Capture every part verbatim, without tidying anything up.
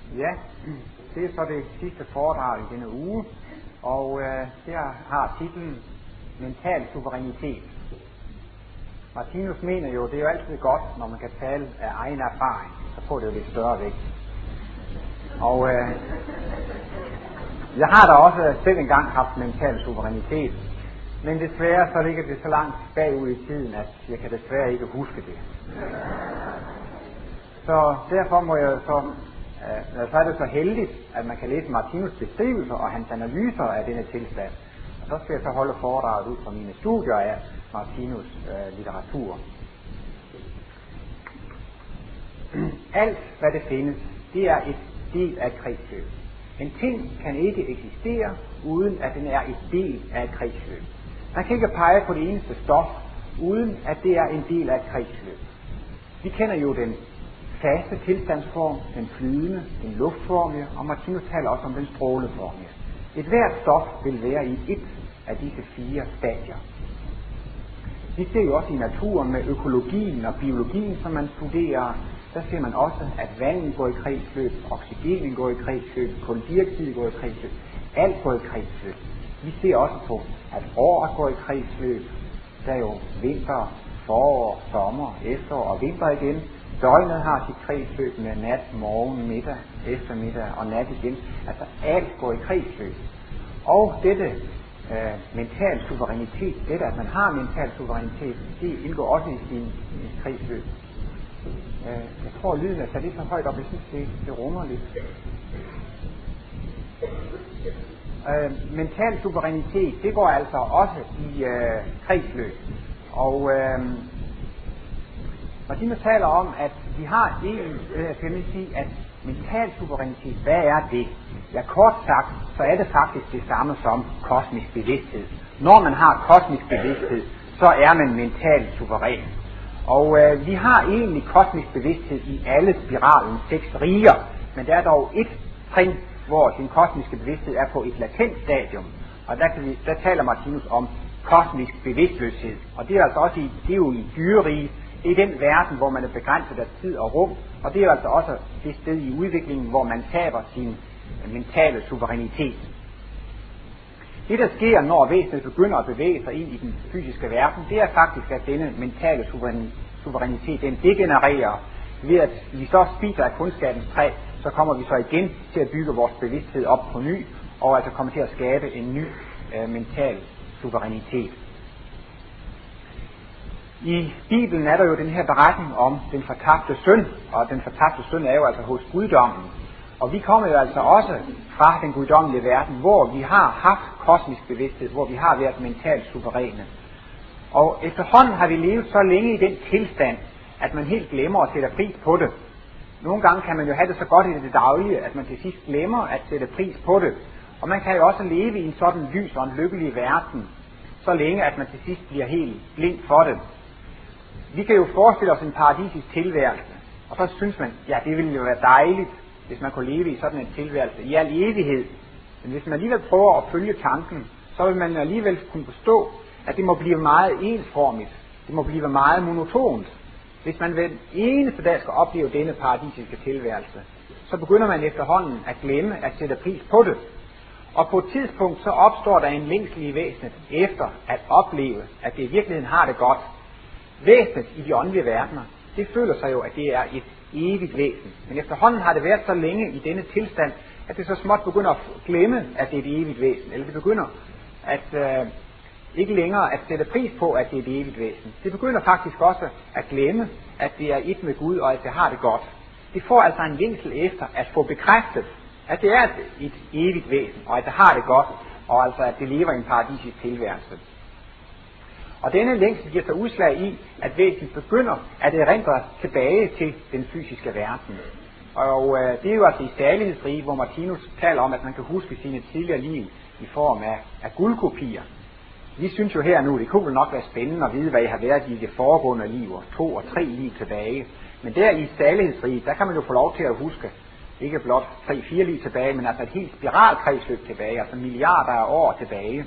Ja, det er så det sidste foredrag i denne uge, og øh, det har titlen Mental suverænitet. Martinus mener jo, det er jo altid godt, når man kan tale af egen erfaring, så får det jo lidt større vægt. Og øh, jeg har da også selv engang haft mental suverænitet, men desværre så ligger det så langt bagud i tiden, at jeg kan desværre ikke huske det. Så derfor må jeg så, øh, så er det så heldigt, at man kan læse Martinus' beskrivelser og hans analyser af denne tilstand. Og så skal jeg så holde foredraget ud fra mine studier af Martinus' øh, litteratur. Alt, hvad det findes, det er et del af et kredsløb. En ting kan ikke eksistere, uden at den er et del af et kredsløb. Man kan ikke pege på det eneste stof, uden at det er en del af et kredsløb. Vi kender jo den faste tilstandsform, den flydende, den luftformige, og Martinus taler også om den stråleformige. Et hvert stof vil være i et af disse fire stadier. Vi ser jo også i naturen med økologien og biologien, som man studerer, der ser man også, at vandet går i kredsløb, oxygenet går i kredsløb, kuldioxid går i kredsløb, alt går i kredsløb. Vi ser også på, at året går i kredsløb. Der er jo vinter, forår, sommer, efterår og vinter igen. Døgnet har sit kredsløb med nat, morgen, middag, eftermiddag og nat igen. Altså alt går i kredsløb. Og dette øh, mental suverænitet, dette at man har mental suverænitet, det indgår også i sin i kredsløb. Øh, jeg tror lyden er sat lidt så højt op, jeg synes det, det rummer lidt. Øh, mental suverænitet, det går altså også i øh, kredsløb. Og øh, Martinus taler om, at vi har en, øh, kan man sige, at mental suverænitet, hvad er det? Ja, kort sagt, så er det faktisk det samme som kosmisk bevidsthed. Når man har kosmisk bevidsthed, så er man mentalt suveræn. Og øh, vi har egentlig kosmisk bevidsthed i alle spiralens seks riger, men der er dog et trin, hvor den kosmiske bevidsthed er på et latent stadium. Og der, kan vi, der taler Martinus om kosmisk bevidstløshed. Og det er altså også i, det er jo i dyreriget. Det er den verden, hvor man er begrænset af tid og rum, og det er altså også det sted i udviklingen, hvor man taber sin mentale suverænitet. Det, der sker, når væsenet begynder at bevæge sig ind i den fysiske verden, det er faktisk, at denne mentale suverænitet, den degenererer ved, at vi så spiser af kundskabens træ, så kommer vi så igen til at bygge vores bevidsthed op på ny, og altså kommer til at skabe en ny øh, mental suverænitet. I Bibelen er der jo den her beretning om den fortabte søn, og den fortabte søn er jo altså hos guddommen. Og vi kommer jo altså også fra den guddommelige verden, hvor vi har haft kosmisk bevidsthed, hvor vi har været mentalt suveræne. Og efterhånden har vi levet så længe i den tilstand, at man helt glemmer at sætte pris på det. Nogle gange kan man jo have det så godt i det daglige, at man til sidst glemmer at sætte pris på det. Og man kan jo også leve i en sådan lys og en lykkelig verden, så længe at man til sidst bliver helt blind for det. Vi kan jo forestille os en paradisisk tilværelse, og så synes man, ja, det ville jo være dejligt, hvis man kunne leve i sådan en tilværelse i al evighed. Men hvis man alligevel prøver at følge tanken, så vil man alligevel kunne forstå, at det må blive meget ensformigt. Det må blive meget monotont. Hvis man hver eneste dag skal opleve denne paradisiske tilværelse, så begynder man efterhånden at glemme at sætte pris på det. Og på et tidspunkt så opstår der en længsel i væsenet efter at opleve, at det i virkeligheden har det godt. Væsenet i de åndelige verdener, det føler sig jo, at det er et evigt væsen. Men efterhånden har det været så længe i denne tilstand, at det så småt begynder at glemme, at det er et evigt væsen. Eller det begynder at øh, ikke længere at sætte pris på, at det er et evigt væsen. Det begynder faktisk også at glemme, at det er et med Gud, og at det har det godt. Det får altså en længsel efter at få bekræftet, at det er et, et evigt væsen, og at det har det godt, og altså at det lever i en paradisisk tilværelse. Og denne længsel giver sig udslag i, at væsenet begynder at erindre tilbage til den fysiske verden. Og øh, det er jo altså i salighedsrige, hvor Martinus taler om, at man kan huske sine tidligere liv i form af, af guldkopier. Vi synes jo her nu, det kunne vel nok være spændende at vide, hvad jeg har været i det foregående liv, og to og tre liv tilbage. Men der i salighedsrige, der kan man jo få lov til at huske, ikke blot tre, fire liv tilbage, men altså et helt spiralkredsløb tilbage, altså milliarder af år tilbage.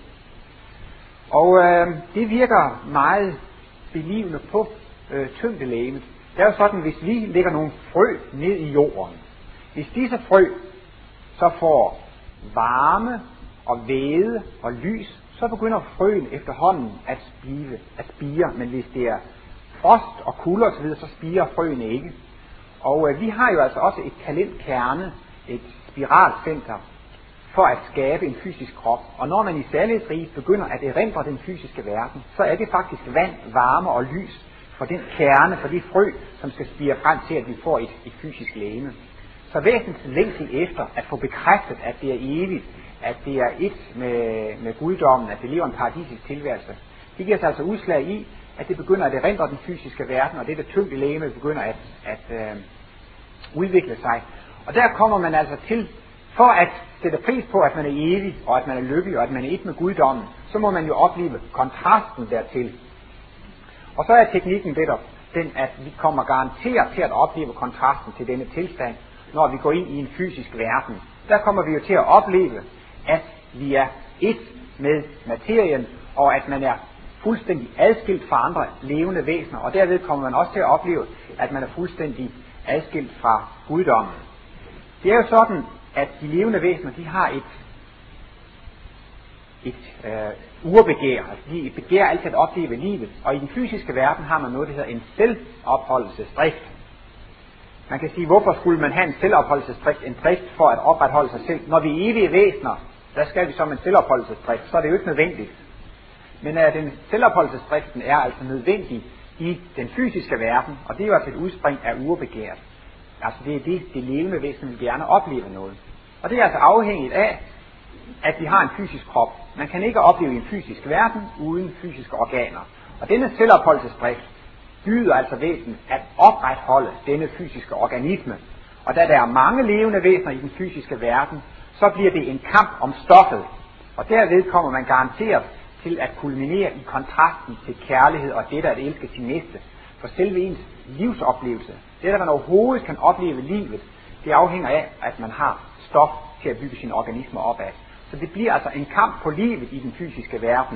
Og øh, det virker meget belivende på øh, tyngdelægemet. Det er jo sådan, hvis vi lægger nogle frø ned i jorden, Hvis disse frø så får varme og væde og lys, så begynder frøen efterhånden at spire, at spire. Men hvis det er frost og kulde osv., så spirer frøene ikke. Og øh, vi har jo altså også et talentkerne, et spiralcenter, for at skabe en fysisk krop. Og når man i særlighedsriget begynder at erindre den fysiske verden, så er det faktisk vand, varme og lys for den kerne, for de frø, som skal spire frem til, at vi får et, et fysisk legeme. Så væsens længsel efter at få bekræftet, at det er evigt, at det er et med, med guddommen, at det lever en paradisisk tilværelse, det giver sig altså udslag i, at det begynder at erindre den fysiske verden, og det der tyngde legeme begynder at, at øh, udvikle sig. Og der kommer man altså til, for at sætte pris på, at man er evig, og at man er lykkelig, og at man er et med guddommen, så må man jo opleve kontrasten dertil. Og så er teknikken det der, den, at vi kommer garanteret til at opleve kontrasten til denne tilstand, når vi går ind i en fysisk verden. Der kommer vi jo til at opleve, at vi er et med materien, og at man er fuldstændig adskilt fra andre levende væsener, og derved kommer man også til at opleve, at man er fuldstændig adskilt fra guddommen. Det er jo sådan, at de levende væsener, de har et, et øh, urbegær, altså de begærer altid at opleve livet, og i den fysiske verden har man noget, der hedder en selvopholdelsesdrift. Man kan sige, hvorfor skulle man have en selvopholdelsesdrift, en drift for at opretholde sig selv? Når vi er evige væsener, der skal vi som en selvopholdelsesdrift, så er det jo ikke nødvendigt. Men uh, den selvopholdelsesdriften er altså nødvendig i den fysiske verden, og det er jo altså et udspring af urbegæret. Altså det er det, det levende væsen vil gerne opleve noget. Og det er altså afhængigt af, at vi har en fysisk krop. Man kan ikke opleve en fysisk verden uden fysiske organer. Og denne selvopholdelsesdrift byder altså væsen at opretholde denne fysiske organisme. Og da der er mange levende væsener i den fysiske verden, så bliver det en kamp om stoffet. Og derved kommer man garanteret til at kulminere i kontrasten til kærlighed og det, der at elske sin næste. For selve ens livsoplevelse, det der man overhovedet kan opleve livet, det afhænger af, at man har stof til at bygge sin organisme op af. Så det bliver altså en kamp på livet i den fysiske verden.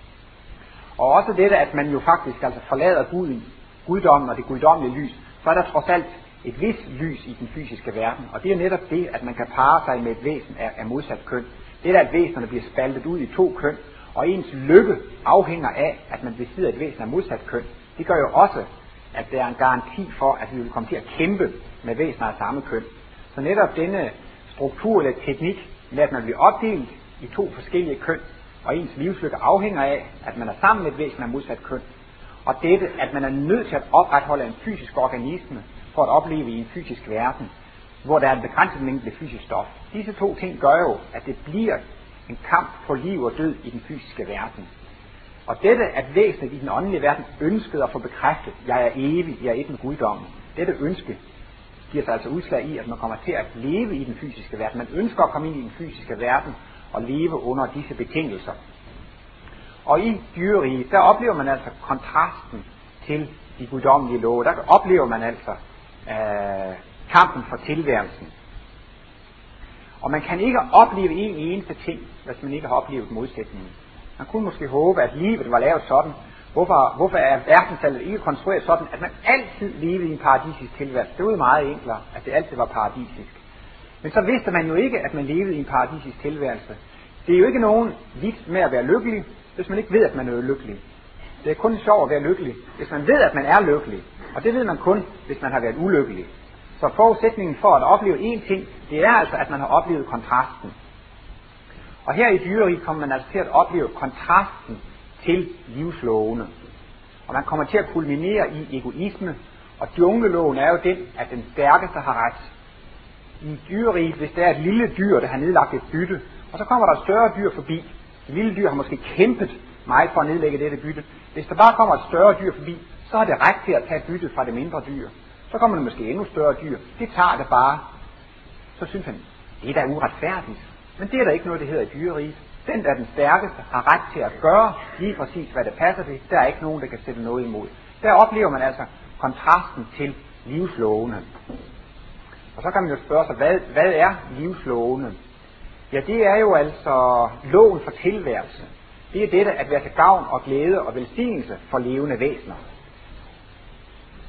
Og også dette, at man jo faktisk altså forlader guden, guddommen og det guddommelige lys, så er der trods alt et vist lys i den fysiske verden. Og det er netop det, at man kan parre sig med et væsen af, af modsat køn. Det er, at væsenerne bliver spaltet ud i to køn, og ens lykke afhænger af, at man besidder et væsen af modsat køn. Det gør jo også, at der er en garanti for, at vi vil komme til at kæmpe med væsener af samme køn. Så netop denne struktur eller teknik med, at man bliver opdelt i to forskellige køn, og ens livslykke afhænger af, at man er sammen med et væsen af modsat køn. Og dette, at man er nødt til at opretholde en fysisk organisme for at opleve i en fysisk verden, hvor der er en begrænset mængde fysisk stof. Disse to ting gør jo, at det bliver en kamp på liv og død i den fysiske verden. Og dette, at væsenet i den åndelige verden ønskede at få bekræftet, jeg er evig, jeg er et med guddommen. Dette ønske giver sig altså udslag i, at man kommer til at leve i den fysiske verden. Man ønsker at komme ind i den fysiske verden og leve under disse betingelser. Og i dyreriget, der oplever man altså kontrasten til de guddommelige love. Der oplever man altså øh, kampen for tilværelsen. Og man kan ikke opleve en eneste ting, hvis man ikke har oplevet modsætningen. Man kunne måske håbe, at livet var lavet sådan. Hvorfor, hvorfor er verdenstallet ikke konstrueret sådan, at man altid levede i en paradisisk tilværelse? Det var jo meget enklere, at det altid var paradisisk. Men så vidste man jo ikke, at man levede i en paradisisk tilværelse. Det er jo ikke nogen vits med at være lykkelig, hvis man ikke ved, at man er lykkelig. Det er kun sjovt at være lykkelig, hvis man ved, at man er lykkelig. Og det ved man kun, hvis man har været ulykkelig. Så forudsætningen for at opleve én ting, det er altså, at man har oplevet kontrasten. Og her i dyreriget kommer man altså til at opleve kontrasten til livslovene. Og man kommer til at kulminere i egoisme, og jungleloven er jo den, at den stærkeste har ret. I dyreriget, hvis der er et lille dyr, der har nedlagt et bytte, og så kommer der et større dyr forbi. Det lille dyr har måske kæmpet meget for at nedlægge dette bytte. Hvis der bare kommer et større dyr forbi, så har det ret til at tage byttet fra det mindre dyr. Så kommer der måske endnu større dyr. Det tager det bare. Så synes han, det er da uretfærdigt. Men det er der ikke noget, det hedder i dyreriget. Den, der er den stærkeste, har ret til at gøre lige præcis, hvad det passer til. Der er ikke nogen, der kan sætte noget imod. Der oplever man altså kontrasten til livslovene. Og så kan man jo spørge sig, hvad, hvad er livslovene? Ja, det er jo altså loven for tilværelse. Det er dette at være til gavn og glæde og velsignelse for levende væsener.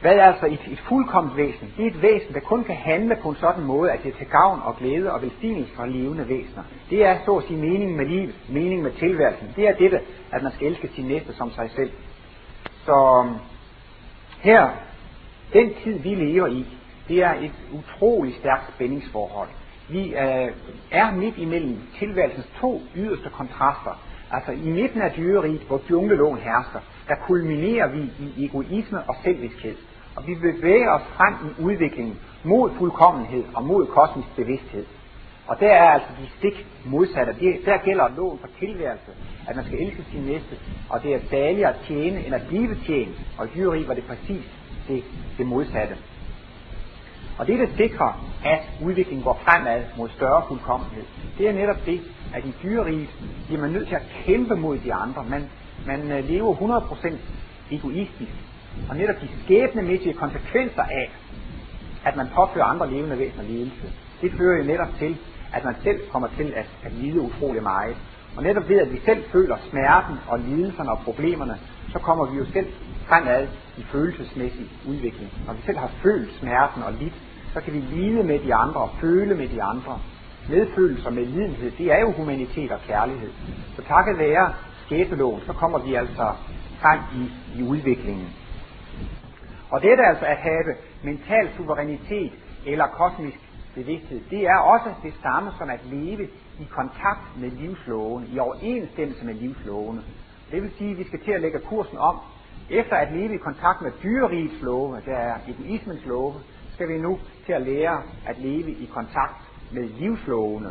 Hvad er altså et, et fuldkomment væsen? Det er et væsen, der kun kan handle på en sådan måde, at det er til gavn og glæde og velsignelse for levende væsener. Det er så at sige meningen med livet, meningen med tilværelsen. Det er dette, at man skal elske sin næste som sig selv. Så her, den tid vi lever i, det er et utroligt stærkt spændingsforhold. Vi øh, er midt imellem tilværelsens to yderste kontraster. Altså i midten af dyreriget, hvor jungleloven hersker, der kulminerer vi i egoisme og selviskhed. Og vi bevæger os frem i udviklingen mod fuldkommenhed og mod kosmisk bevidsthed. Og der er altså de stik modsatte. Der gælder loven for tilværelse, at man skal elske sin næste, og det er saligere at tjene end at blive tjent. Og i dyreriget var det præcis det, det modsatte. Og det, der sikrer, at udviklingen går fremad mod større fuldkommenhed, det er netop det, at i dyreriget bliver man nødt til at kæmpe mod de andre. Man, man lever hundrede procent egoistisk. Og netop de skæbnemæssige konsekvenser af, at man påfører andre levende væsener lidelse, det fører jo netop til, at man selv kommer til at, at lide utrolig meget. Og netop ved, at vi selv føler smerten og lidelserne og problemerne, så kommer vi jo selv fremad i følelsesmæssig udvikling. Når vi selv har følt smerten og lidt, så kan vi lide med de andre og føle med de andre. Medfølelse og medlidenhed, det er jo humanitet og kærlighed. Så takket være skæbneloven, så kommer vi altså frem i, i udviklingen. Og dette altså at have mental suverænitet eller kosmisk bevidsthed, det er også det samme som at leve i kontakt med livslovene, i overensstemmelse med livslovene. Det vil sige, at vi skal til at lægge kursen om. Efter at leve i kontakt med dyrerigets love, der er egoismens love, skal vi nu til at lære at leve i kontakt med livslovene.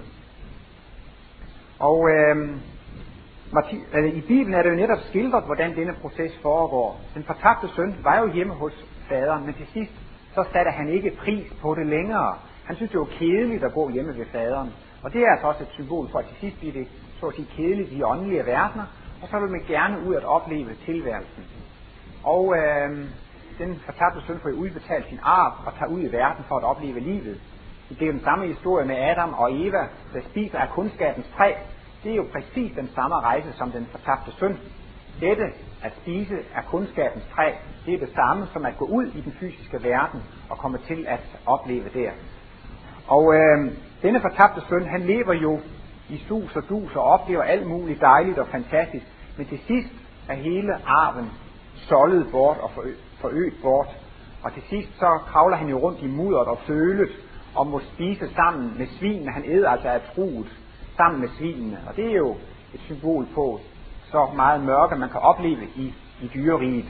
Og øh, i Bibelen er det jo netop skildret, hvordan denne proces foregår. Den fortabte søn var jo hjemme hos faderen, men til sidst så satte han ikke pris på det længere. Han synes, det var kedeligt at gå hjemme ved faderen. Og det er altså også et symbol for, at til sidst bliver det så at sige kedeligt i åndelige verdener, og så vil man gerne ud at opleve tilværelsen. Og øh, den fortabte søn får jo udbetalt sin arv og tager ud i verden for at opleve livet. Det er jo den samme historie med Adam og Eva, der spiser af kundskabens træ. Det er jo præcis den samme rejse som den fortabte søn. Dette at spise af kundskabens træ, det er det samme som at gå ud i den fysiske verden og komme til at opleve der. Og øh, denne fortabte søn, han lever jo i sus og dus og oplever alt muligt dejligt og fantastisk, men til sidst er hele arven soldet bort og forøget bort. Og til sidst så kravler han jo rundt i mudderet og følet og må spise sammen med svinene. Han æder altså af truet sammen med svinene. Og det er jo et symbol på så meget mørke, man kan opleve i, i dyreriget.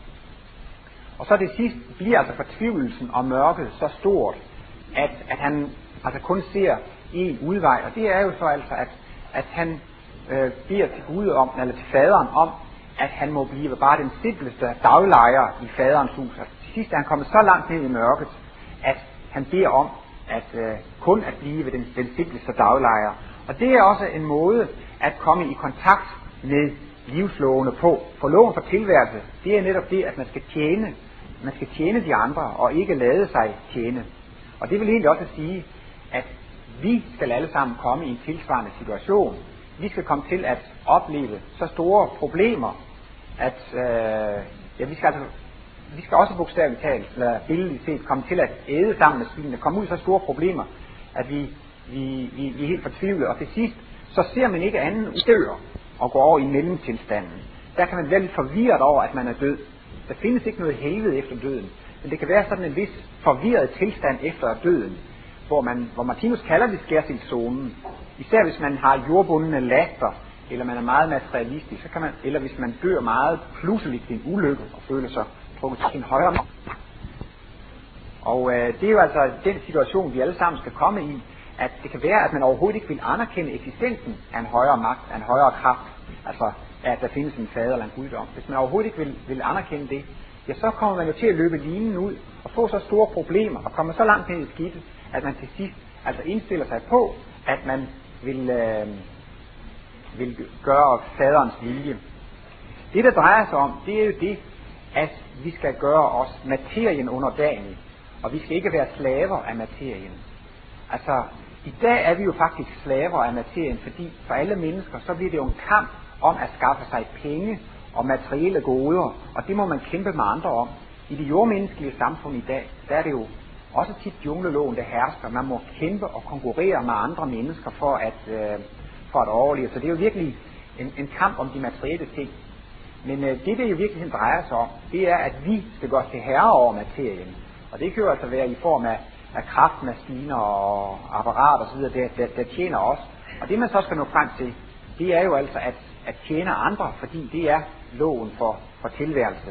Og så til sidst bliver altså fortvivlelsen og mørket så stort, at, at han altså kun ser en udvej. Og det er jo så altså, at, at han øh, beder til Gud om, eller til faderen om, at han må blive bare den simpleste daglejer i faderens hus. Altså, til sidst er han kommet så langt ned i mørket, at han beder om at øh, kun at blive den, den simpleste daglejer. Og det er også en måde at komme i kontakt med livslovene på. For loven for tilværelse, det er netop det, at man skal tjene. Man skal tjene de andre, og ikke lade sig tjene. Og det vil egentlig også sige, at vi skal alle sammen komme i en tilsvarende situation. Vi skal komme til at opleve så store problemer, at øh, ja, vi skal altså vi skal også bogstaveligt talt, eller billedligt set, komme til at æde sammen med svinene, komme ud i så store problemer, at vi, vi, vi, vi er helt fortvivlede. Og til sidst, så ser man ikke anden udør og går over i mellemtilstanden. Der kan man være lidt forvirret over, at man er død. Der findes ikke noget helvede efter døden, men det kan være sådan en vis forvirret tilstand efter døden, hvor, man, hvor Martinus kalder det skærsildszonen. Især hvis man har jordbundne laster, eller man er meget materialistisk, så kan man, eller hvis man dør meget pludseligt i en ulykke og føler sig trukket til sin højre magt. Og øh, det er jo altså den situation, vi alle sammen skal komme i, at det kan være, at man overhovedet ikke vil anerkende eksistensen af en højere magt, af en højere kraft, altså at der findes en fader eller en guddom. Hvis man overhovedet ikke vil, vil anerkende det, ja, så kommer man jo til at løbe linen ud og få så store problemer og komme så langt ned i skidtet, at man til sidst altså indstiller sig på, at man vil, øh, vil gøre faderens vilje. Det, der drejer sig om, det er jo det, at vi skal gøre os materien underdanig, og vi skal ikke være slaver af materien. Altså, i dag er vi jo faktisk slaver af materien, fordi for alle mennesker, så bliver det jo en kamp om at skaffe sig penge og materielle goder, og det må man kæmpe med andre om. I det jordmenneskelige samfund i dag, der er det jo også tit jungleloven, der hersker. Man må kæmpe og konkurrere med andre mennesker for at, øh, for at overleve. Så det er jo virkelig en, en kamp om de materielle ting. Men øh, det, det jo virkelig drejer sig om, det er, at vi skal gøre til herre over materien. Og det kan jo altså være i form af, af kraftmaskiner og apparater osv., der, der, der tjener os. Og det man så skal nå frem til, det er jo altså at, at tjene andre, fordi det er loven for, for tilværelse.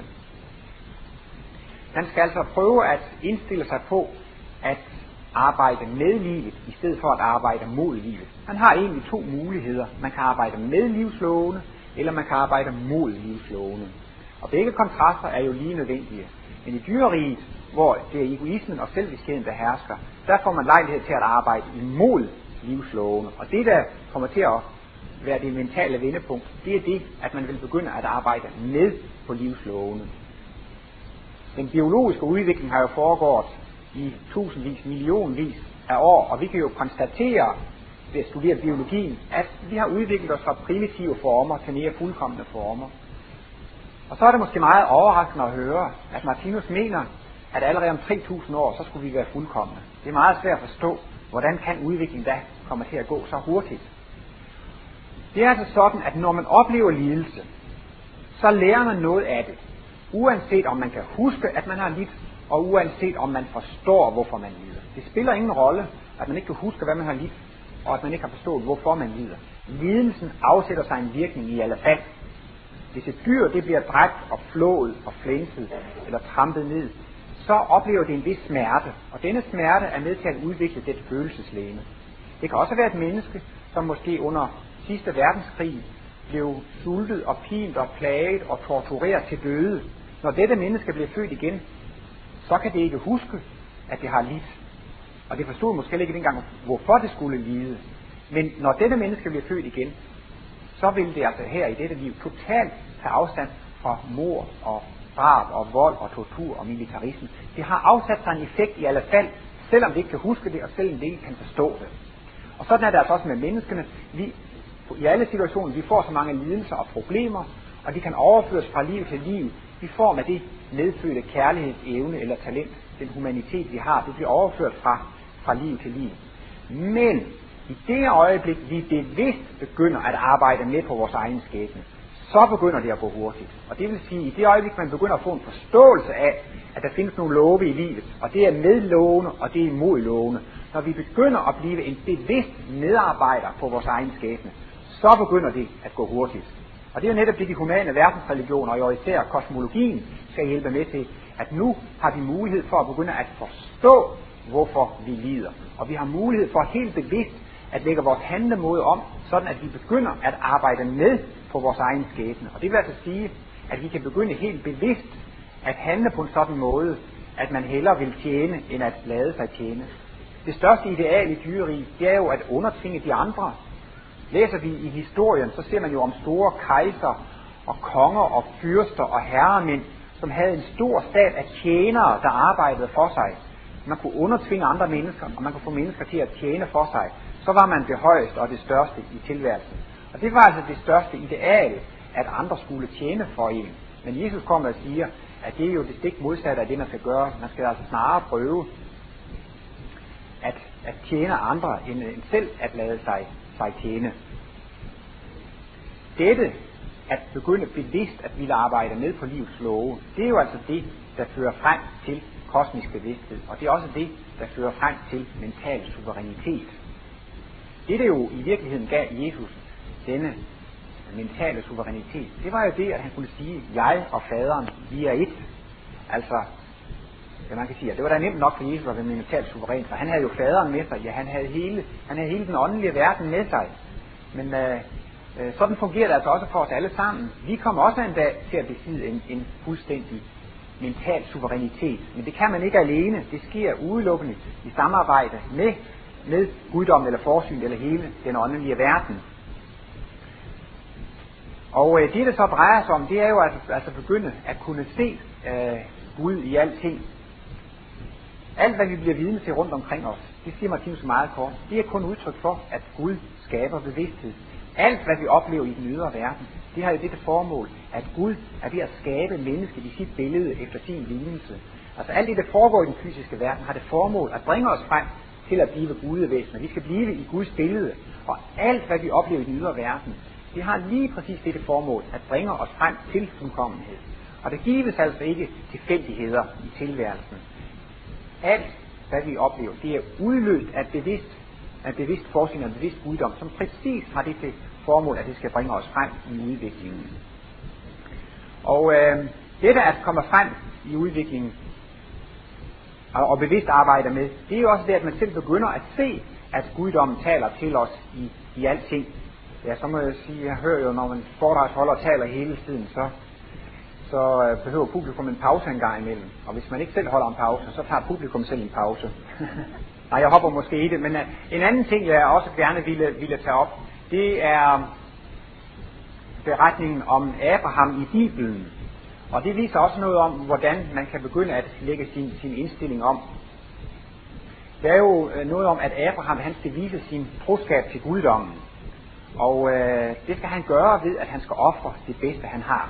Man skal altså prøve at indstille sig på at arbejde med livet, i stedet for at arbejde mod livet. Man har egentlig to muligheder. Man kan arbejde med livslovene, eller man kan arbejde mod livslovene. Og begge kontraster er jo lige nødvendige. Men i dyreriget, hvor det er egoismen og selviskheden, der hersker, der får man lejlighed til at arbejde imod livslovene. Og det, der kommer til at være det mentale vendepunkt, det er det, at man vil begynde at arbejde med på livslovene. Den biologiske udvikling har jo foregået i tusindvis, millionvis af år, og vi kan jo konstatere ved at studere biologien, at vi har udviklet os fra primitive former til mere fuldkomne former. Og så er det måske meget overraskende at høre, at Martinus mener, at allerede om tre tusind år, så skulle vi være fuldkomne. Det er meget svært at forstå, hvordan kan udviklingen da komme til at gå så hurtigt. Det er altså sådan, at når man oplever lidelse, så lærer man noget af det. Uanset om man kan huske, at man har lidt, og uanset om man forstår, hvorfor man lider. Det spiller ingen rolle, at man ikke kan huske, hvad man har lidt, og at man ikke har forstået, hvorfor man lider. Lidelsen afsætter sig en virkning i alle fald. Hvis et dyr det bliver dræbt og flået og flænset eller trampet ned, så oplever det en vis smerte, og denne smerte er med til at udvikle det følelseslegeme. Det kan også være et menneske, som måske under sidste verdenskrig blev sultet og pint og plaget og tortureret til døde. Når dette menneske bliver født igen, så kan det ikke huske, at det har lidt. Og det forstod måske ikke engang, hvorfor det skulle lide. Men når dette menneske bliver født igen, så vil det altså her i dette liv totalt tage afstand fra mord og drab og vold og tortur og militarisme. Det har afsat sig en effekt i alle fald, selvom det ikke kan huske det, og selvom det ikke kan forstå det. Og sådan er det altså også med menneskene. Vi, i alle situationer, vi får så mange lidelser og problemer, og de kan overføres fra liv til liv i form af det medfødte kærlighedsevne eller talent, den humanitet vi har. Det bliver overført fra, fra liv til liv. Men i det øjeblik, vi bevidst begynder at arbejde med på vores egen skæbne, så begynder det at gå hurtigt. Og det vil sige, i det øjeblik, man begynder at få en forståelse af, at der findes nogle love i livet, og det er med lovene, og det er imod lovene. Når vi begynder at blive en bevidst medarbejder på vores egen skæbne, så begynder det at gå hurtigt. Og det er jo netop det, de humane verdensreligioner, og jo især kosmologien, skal hjælpe med til, at nu har vi mulighed for at begynde at forstå, hvorfor vi lider. Og vi har mulighed for helt bevidst at lægge vores handlemåde om, sådan at vi begynder at arbejde med på vores egen skæbne. Og det vil altså sige, at vi kan begynde helt bevidst at handle på en sådan måde, at man hellere vil tjene, end at lade sig tjene. Det største ideal i dyreriget, det er jo at undertvinge de andre. Læser vi i historien, så ser man jo om store kejser og konger og fyrster og herremænd, som havde en stor stab af tjenere, der arbejdede for sig. Man kunne undertvinge andre mennesker, og man kunne få mennesker til at tjene for sig. Så var man det højeste og det største i tilværelsen. Og det var altså det største ideal, at andre skulle tjene for en. Men Jesus kommer og siger, at det er jo det stik modsatte af det, man skal gøre. Man skal altså snarere prøve at, at tjene andre, end, end selv at lade sig, sig tjene. Dette, at begynde bevidst at ville arbejde med på livets love, det er jo altså det, der fører frem til kosmisk bevidsthed. Og det er også det, der fører frem til mental suverænitet. Det, der jo i virkeligheden gav Jesus denne mentale suverænitet, det var jo det, at han kunne sige, jeg og faderen, vi er et. Altså, ja, man kan sige, at det var da nemt nok for Jesus at være mentalt suveræn, for han havde jo faderen med sig, ja, han havde hele, han havde hele den åndelige verden med sig. Men øh, øh, sådan fungerer det altså også for os alle sammen. Vi kommer også en dag til at besidde en, en fuldstændig mental suverænitet, men det kan man ikke alene. Det sker udelukkende i samarbejde med med guddommen eller forsyn eller hele den åndelige verden. Og øh, det, der så drejer sig om, det er jo at altså begynde at kunne se øh, Gud i alting. Alt, hvad vi bliver vidne til rundt omkring os, det siger Martinus meget kort, det er kun udtryk for, at Gud skaber bevidsthed. Alt, hvad vi oplever i den ydre verden, det har jo dette formål, at Gud er ved at skabe mennesket i sit billede efter sin lignelse. Altså alt det, der foregår i den fysiske verden, har det formål at bringe os frem til at blive gudevæsener. Vi skal blive i Guds billede, og alt, hvad vi oplever i den ydre verden, det har lige præcis dette formål at bringe os frem til fuldkommenhed. Og det gives altså ikke tilfældigheder i tilværelsen. Alt, hvad vi oplever, det er udløst af bevidst, af bevidst forskning og bevidst guddom, som præcis har det til formål, at det skal bringe os frem i udviklingen. Og øh, det, der at komme frem i udviklingen og, og bevidst arbejde med, det er jo også det, at man selv begynder at se, at guddommen taler til os i, i alting. Ja, så må jeg sige, jeg hører jo, når man foredragsholder taler hele tiden, så, så øh, behøver publikum en pause en gang imellem. Og hvis man ikke selv holder en pause, så tager publikum selv en pause. Nej, jeg hopper måske i det, men uh, en anden ting, jeg også gerne ville, ville tage op, det er beretningen om Abraham i Bibelen. Og det viser også noget om, hvordan man kan begynde at lægge sin, sin indstilling om. Der er jo uh, noget om, at Abraham han skal vise sin troskab til guddommen. Og uh, det skal han gøre ved, at han skal ofre det bedste, han har.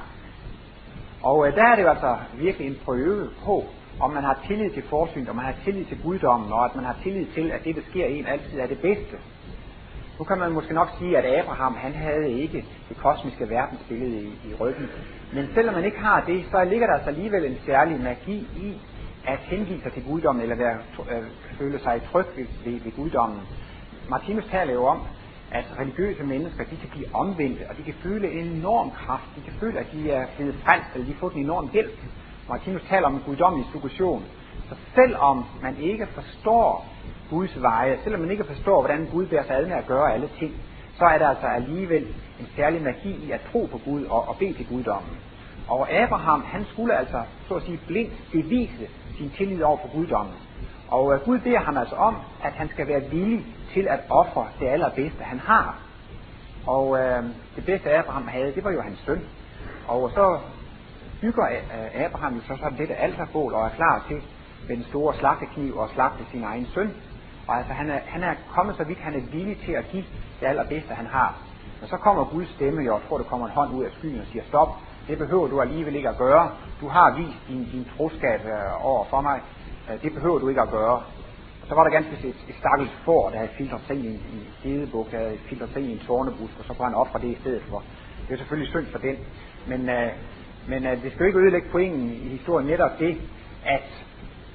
Og uh, der er det jo altså virkelig en prøve på, om man har tillid til forsyn, om man har tillid til guddommen, og at man har tillid til, at det, der sker en, altid er det bedste. Nu kan man måske nok sige, at Abraham, han havde ikke det kosmiske verdensbillede i, i ryggen. Men selvom man ikke har det, så ligger der altså alligevel en særlig magi i at hengive sig til guddommen, eller være, øh, føle sig tryg ved, ved, ved guddommen. Martinus taler jo om, at religiøse mennesker, de kan blive omvendte, og de kan føle en enorm kraft. De kan føle, at de er blevet frelst, eller de har fået en enorm hjælp. Martinus taler om en guddommelig suggestion. Så selvom man ikke forstår Guds veje, selvom man ikke forstår, hvordan Gud bærer sig ad med at gøre alle ting, så er der altså alligevel en særlig magi i at tro på Gud og, og bede til guddommen. Og Abraham, han skulle altså, så at sige, blindt bevise sin tillid over for guddommen. Og uh, Gud beder ham altså om, at han skal være villig til at ofre det allerbedste, han har. Og uh, det bedste Abraham havde, det var jo hans søn. Og så bygger Abraham jo så sådan dette alterbål og er klar til med den store slagtekniv og slagte sin egen søn. Og altså han er, han er kommet så vidt, han er villig til at give det allerbedste, han har. Og så kommer Guds stemme, og jeg tror, der kommer en hånd ud af skyen og siger, stop, det behøver du alligevel ikke at gøre. Du har vist din, din troskab øh, over for mig. Det behøver du ikke at gøre. Og så var der ganske et, et stakkels får, der havde filtret sig ind i en hedebuk, der havde filtret sig ind i en tårnebusk, og så kunne han ofre det i stedet for. Det er selvfølgelig synd for den. Men, øh, men øh, det skal jo ikke ødelægge pointen i historien netop det, at,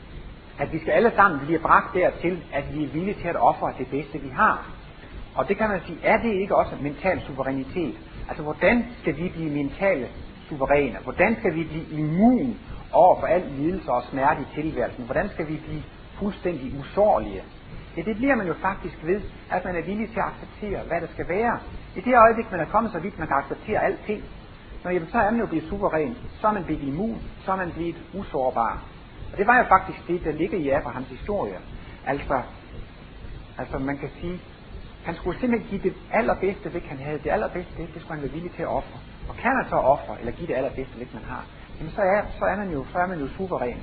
at vi skal alle sammen blive bragt dertil, at vi er villige til at ofre det bedste, vi har. Og det kan man sige, er det ikke også mental suverænitet? Altså, hvordan skal vi blive mentale suveræne? Hvordan skal vi blive immun over for al lidelse og smerte i tilværelsen? Hvordan skal vi blive fuldstændig usårlige? Ja, det bliver man jo faktisk ved, at man er villig til at acceptere, hvad der skal være. I det øjeblik, man er kommet så vidt, man kan acceptere alting, Nå, jamen, så er man jo blevet suveræn, så er man blevet immun, så er man blevet usårbar. Og det var jo faktisk det, der ligger i Abrahams historie. Altså, altså man kan sige, han skulle simpelthen give det allerbedste væk, han havde. Det allerbedste væk, det skulle han være villig til at ofre. Og kan man så ofre, eller give det allerbedste væk, man har, jamen så er, så er, man, jo, så er man jo suveræn.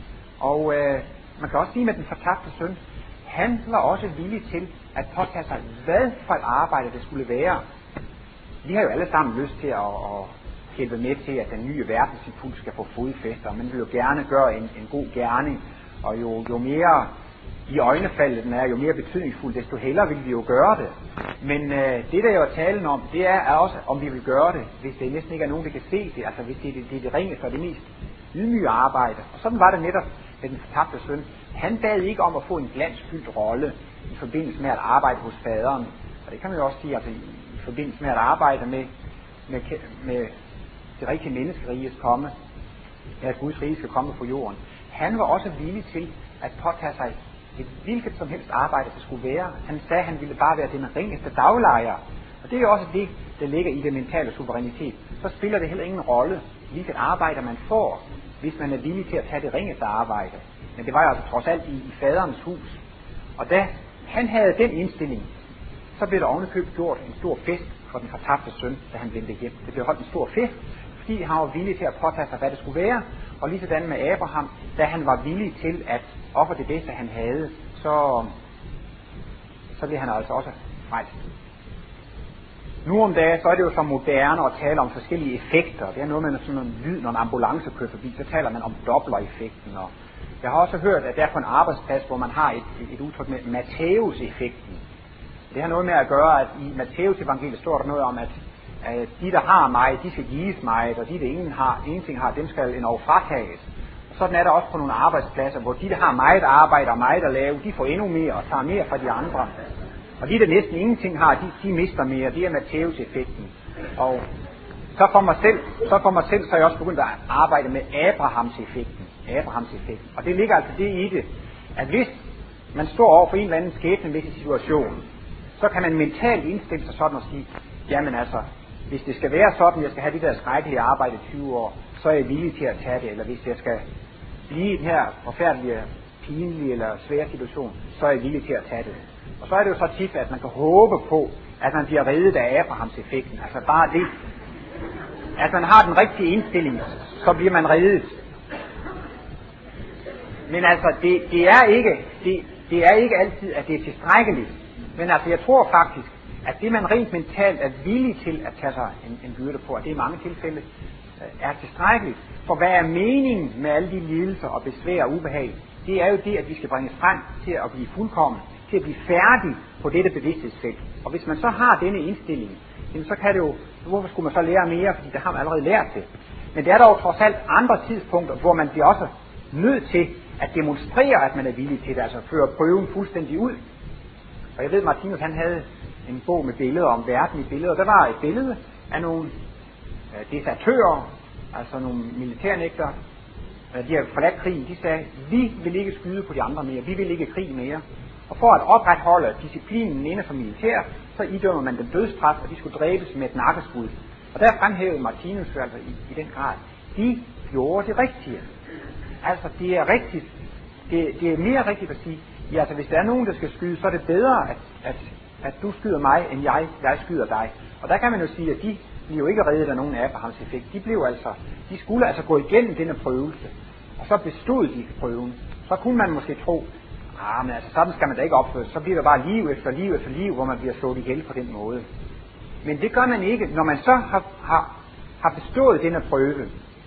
Og øh, man kan også sige med den fortabte søn, han var også villig til at påtage sig, hvad for et arbejde det skulle være. Vi har jo alle sammen lyst til at, at hjælpe med til, at den nye verdensimpuls skal få fodfæste, og man vil jo gerne gøre en, en god gerning, og jo, jo mere i øjnefaldet den er, jo mere betydningsfuld, desto hellere vil vi jo gøre det. Men øh, det, der jo er talen om, det er også, om vi vil gøre det, hvis det næsten ikke er nogen, der kan se det, altså hvis det er det, det, det ringeste og det mest ydmyge arbejde. Og sådan var det netop med den fortabte søn. Han bad ikke om at få en glansfyldt rolle i forbindelse med at arbejde hos faderen. Og det kan man jo også sige, altså i, i forbindelse med at arbejde med, med, med det rigtige menneskeriges komme, at Guds rige skal komme på jorden. Han var også villig til at påtage sig et hvilket som helst arbejde, det skulle være. Han sagde, at han ville bare være den ringeste daglejer. Og det er jo også det, der ligger i det mentale suverænitet. Så spiller det heller ingen rolle, hvilket arbejde man får, hvis man er villig til at tage det ringeste arbejde. Men det var jo altså trods alt i, i faderens hus. Og da han havde den indstilling, så blev der ovenikøbet gjort en stor fest for den fortabte søn, da han vendte hjem. Det blev holdt en stor fest, fordi han var villig til at påtage sig, hvad det skulle være. Og lige sådan med Abraham, da han var villig til at ofre det bedste, han havde, så, så blev han altså også frelst. Nu om dagen, så er det jo så moderne at tale om forskellige effekter. Det er noget med sådan en lyd, når en ambulance kører forbi, så taler man om Doppler-effekten. Og jeg har også hørt, at der er på en arbejdsplads, hvor man har et, et udtryk med Matthæus-effekten. Det har noget med at gøre, at i Matthæus evangeliet står der noget om, at, at de, der har meget, de skal gives meget, og de, der ingen har, ingenting har, dem skal endnu fratages. Og sådan er der også på nogle arbejdspladser, hvor de, der har meget arbejde og meget at lave, de får endnu mere og tager mere fra de andre. Og de, der næsten ingenting har, de, de mister mere. Det er Matthæus-effekten. Og så for mig selv, så for mig selv, så er jeg også begyndt at arbejde med Abrahams-effekten. Abrahams-effekten. Og det ligger altså det i det, at hvis man står over for en eller anden skæbnemæssig situation, så kan man mentalt indstille sig sådan og sige, jamen altså, hvis det skal være sådan, jeg skal have det der skrækkelige arbejde i tyve år, så er jeg villig til at tage det. Eller hvis jeg skal blive i den her forfærdelige, pinlige eller svære situation, så er jeg villig til at tage det. Og så er det jo så tit, at man kan håbe på, at man bliver reddet af Abrahams-effekten. Altså bare det, at man har den rigtige indstilling, så bliver man reddet. Men altså, det, det, er ikke, det, det er ikke altid, at det er tilstrækkeligt. Men altså, jeg tror faktisk, at det man rent mentalt er villig til at tage sig en, en byrde på, og det i mange tilfælde er tilstrækkeligt. For hvad er meningen med alle de lidelser og besvær og ubehag? Det er jo det, at vi skal bringes frem til at blive fuldkommen, til at blive færdig på dette bevidsthedsfelt. Og hvis man så har denne indstilling, så kan det jo, hvorfor skulle man så lære mere, fordi der har man allerede lært det. Men det er dog trods alt andre tidspunkter, hvor man bliver også nødt til at demonstrere, at man er villig til det, altså føre prøven fuldstændig ud. Og jeg ved, Martinus han havde en bog med billeder om verden i billeder. Der var et billede af nogle øh, desertører, altså nogle militærnægtere. De har forladt krigen. De sagde, vi vil ikke skyde på de andre mere, vi vil ikke krig mere. Og for at opretholde disciplinen inden for militær, så idømmer man den dødsstraf, og de skulle dræbes med et nakkeskud. Og der fremhævede Martinus altså i, i den grad, de gjorde det rigtige. Altså det er rigtigt, det, det er mere rigtigt at sige, ja, altså hvis der er nogen, der skal skyde, så er det bedre, at, at, at du skyder mig, end jeg, jeg skyder dig. Og der kan man jo sige, at de bliver jo ikke reddet af nogen Abrahams effekt. De blev altså, de skulle altså gå igennem denne prøvelse, og så bestod de prøven. Så kunne man måske tro, ah, men altså sådan skal man da ikke opføre. Så bliver der bare liv efter liv efter liv, hvor man bliver slået ihjel på den måde. Men det gør man ikke. Når man så har, har, har bestået denne prøve,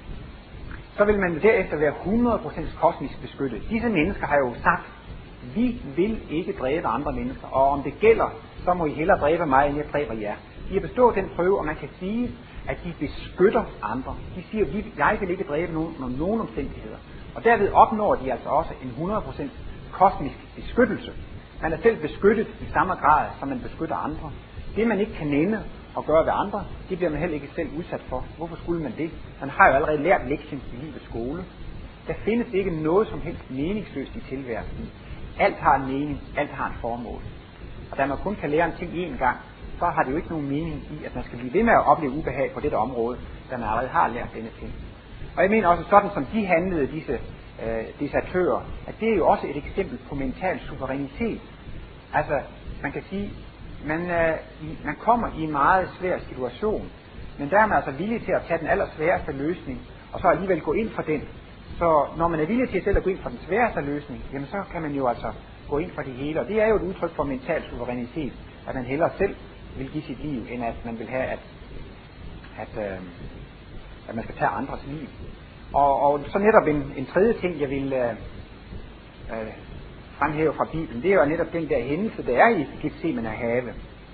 så vil man derefter være hundrede procent kosmisk beskyttet. Disse mennesker har jo sagt, vi vil ikke dræbe andre mennesker, og om det gælder, så må I hellere dræbe mig, end jeg dræber jer. De har bestået den prøve, og man kan sige, at de beskytter andre. De siger, at jeg vil ikke dræbe nogen under nogen omstændigheder. Og derved opnår de altså også en hundrede procent kosmisk beskyttelse. Man er selv beskyttet i samme grad, som man beskytter andre. Det man ikke kan nænde at gøre ved andre, det bliver man heller ikke selv udsat for. Hvorfor skulle man det? Man har jo allerede lært lektien i livets skole. Der findes ikke noget som helst meningsløst i tilværelsen. Alt har en mening, alt har en formål. Og da man kun kan lære en ting én gang, så har det jo ikke nogen mening i, at man skal blive ved med at opleve ubehag på dette område, da man allerede har lært denne ting. Og jeg mener også, sådan som de handlede, disse øh, desertører, at det er jo også et eksempel på mental suverænitet. Altså, man kan sige, man, øh, i, man kommer i en meget svær situation, men der er man altså villig til at tage den allersværeste løsning, og så alligevel gå ind for den. Så når man er villig til selv at gå ind for den sværeste løsning, jamen så kan man jo altså gå ind for det hele. Og det er jo et udtryk for mental suverænitet, at man hellere selv vil give sit liv, end at man vil have, at, at, øh, at man skal tage andres liv. Og, og så netop en, en tredje ting, jeg vil øh, øh, fremhæve fra Bibelen, det er jo netop den der hændelse, der er i Getsemane have.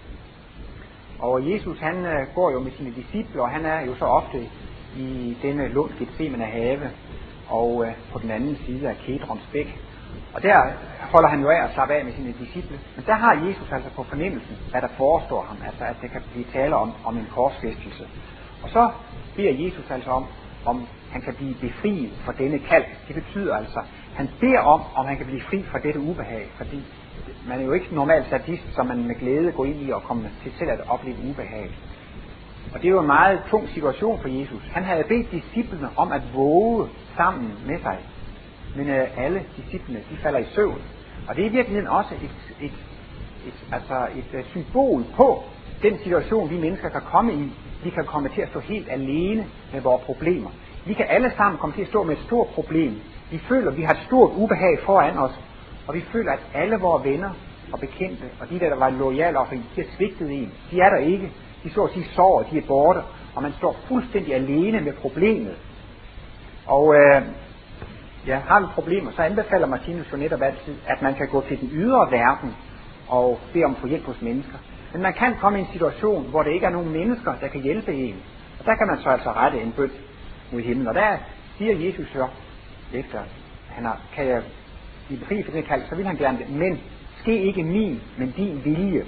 Og Jesus, han øh, går jo med sine disciple, og han er jo så ofte i denne lund Getsemane have, og øh, på den anden side af Kedrons bæk. Og der holder han jo af at slappe af med sine disciple. Men der har Jesus altså på fornemmelsen, hvad der forestår ham, altså at det kan blive tale om, om en korsfæstelse. Og så beder Jesus altså om, om han kan blive befriet fra denne kald. Det betyder altså, han beder om, om han kan blive fri fra dette ubehag, fordi man er jo ikke normalt sadist, så man med glæde går ind i og kommer til selv at opleve ubehag. Og det er jo en meget tung situation for Jesus. Han havde bedt disciplene om at våge sammen med sig. Men øh, alle disciplene, de falder i søvn. Og det er i virkeligheden også et, et, et, altså et uh, symbol på den situation, vi mennesker kan komme i. Vi kan komme til at stå helt alene med vores problemer. Vi kan alle sammen komme til at stå med et stort problem. Vi føler, at vi har et stort ubehag foran os. Og vi føler, at alle vores venner og bekendte, og de der, der var loyale og de har svigtet en, de er der ikke. de så at sige sover, de er borte, og man står fuldstændig alene med problemet. Og øh, ja, har vi problemer, så anbefaler Martinus jo netop altid, at man kan gå til den ydre verden og bede om at få hjælp hos mennesker. Men man kan komme i en situation, hvor der ikke er nogen mennesker, der kan hjælpe en. Og der kan man så altså rette en bøn mod himlen. Og der siger Jesus så, efter han har, kan jeg blive befri for den kald, så vil han gerne det. Men ske ikke min, men din vilje.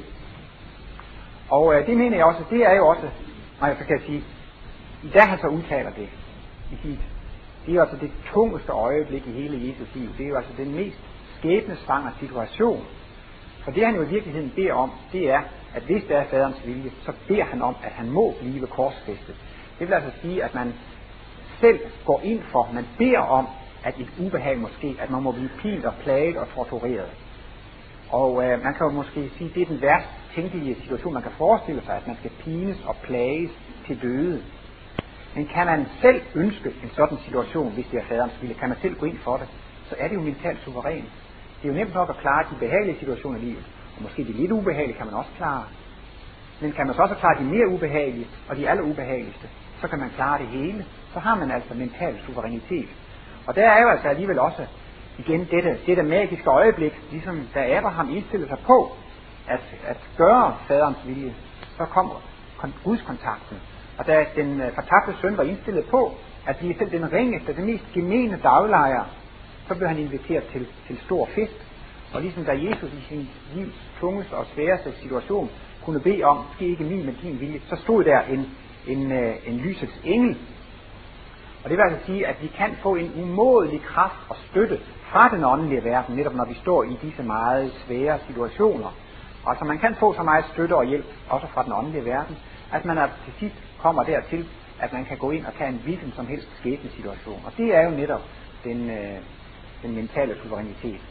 Og øh, det mener jeg også, det er jo også, når jeg så kan sige, i dag han så udtaler det i sit. Det er jo altså det tungeste øjeblik i hele Jesus liv. Det er jo altså den mest skæbnesvangre situation. For det han jo i virkeligheden beder om, det er, at hvis det er faderens vilje, så beder han om, at han må blive korsfæstet. Det vil altså sige, at man selv går ind for, man beder om, at et ubehag måske, at man må blive pint og plaget og tortureret. Og øh, man kan jo måske sige, at det er den værst tænkelige situation, man kan forestille sig, at man skal pines og plages til døde. Men kan man selv ønske en sådan situation, hvis det er faderens vilje, kan man selv gå ind for det, så er det jo mentalt suverænt. Det er jo nemt nok at klare de behagelige situationer i livet, og måske de lidt ubehagelige kan man også klare. Men kan man så også klare de mere ubehagelige og de aller ubehageligste, så kan man klare det hele. Så har man altså mental suverænitet. Og der er jo altså alligevel også igen dette, dette magiske øjeblik, ligesom da Abraham indstillede sig på at, at gøre faderens vilje, så kom Guds kontakten. Og da den øh, fortabte søn var indstillet på at blive selv den ringeste, den mest gemene daglejer, så blev han inviteret til, til stor fest. Og ligesom da Jesus i sin livs tungeste og sværeste situation kunne bede om, ske ikke min, men din vilje, så stod der en, en, øh, en lysets engel. Og det vil altså sige, at vi kan få en umådelig kraft og støtte fra den åndelige verden, netop når vi står i disse meget svære situationer. Og altså man kan få så meget støtte og hjælp, også fra den åndelige verden, at man altså til sidst kommer dertil, at man kan gå ind og tage en hvilken som helst skæbnesituation. Og det er jo netop den, øh, den mentale suverænitet.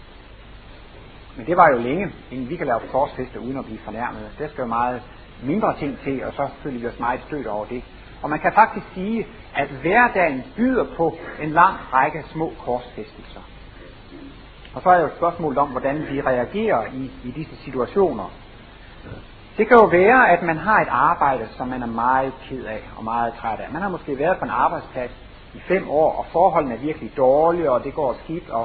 Men det var jo længe, inden vi kan lave korsfester uden at blive fornærmet. Der skal jo meget mindre ting til, og så føler vi os meget stødt over det. Og man kan faktisk sige, at hverdagen byder på en lang række små korsfæstelser. Og så er jo et spørgsmål om, hvordan vi reagerer i, i disse situationer. Det kan jo være, at man har et arbejde, som man er meget ked af og meget træt af. Man har måske været på en arbejdsplads i fem år, og forholdene er virkelig dårlige, og det går skidt, og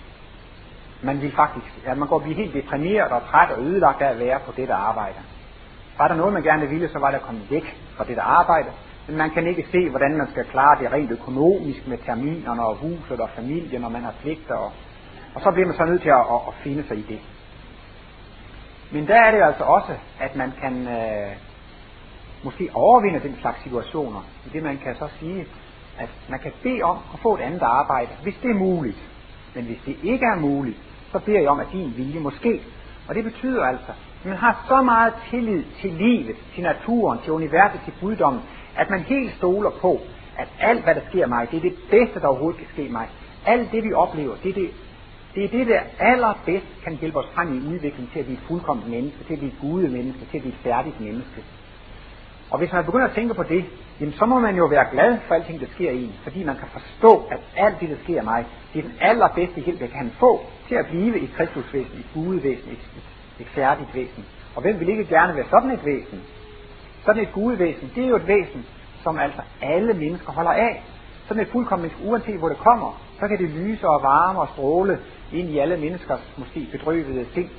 man vil faktisk, ja, man går at blive helt deprimeret og træt og ødelagt af at være på dette arbejde. Var der noget, man gerne ville, så var der kommet væk fra dette arbejde, men man kan ikke se, hvordan man skal klare det rent økonomisk med terminerne og huset og familien, når man har pligter, og, og så bliver man så nødt til at, at, at finde sig i det. Men der er det altså også, at man kan øh, måske overvinde den slags situationer, i det man kan så sige, at man kan bede om at få et andet arbejde, hvis det er muligt. Men hvis det ikke er muligt, så beder jeg om, at din vilje måske. Og det betyder altså, at man har så meget tillid til livet, til naturen, til universet, til guddommen, at man helt stoler på, at alt hvad der sker mig, det er det bedste, der overhovedet kan ske mig. Alt det vi oplever, det er det, det, er det der allerbedst kan hjælpe os frem i udviklingen til at blive et fuldkomment menneske, til at blive et gudemenneske, til at blive et færdigt menneske. Og hvis man begynder at tænke på det, jamen så må man jo være glad for alting, der sker i en, fordi man kan forstå, at alt det, der sker mig, det er den allerbedste hjælp, jeg kan få til at blive et kristusvæsen, et gudevæsen, et, et, et færdigt væsen. Og hvem vil ikke gerne være sådan et væsen? Sådan et gudevæsen, det er jo et væsen, som altså alle mennesker holder af. Sådan et fuldkommen menneske, uanset hvor det kommer, så kan det lyse og varme og stråle ind i alle menneskers måske bedrøvede sind.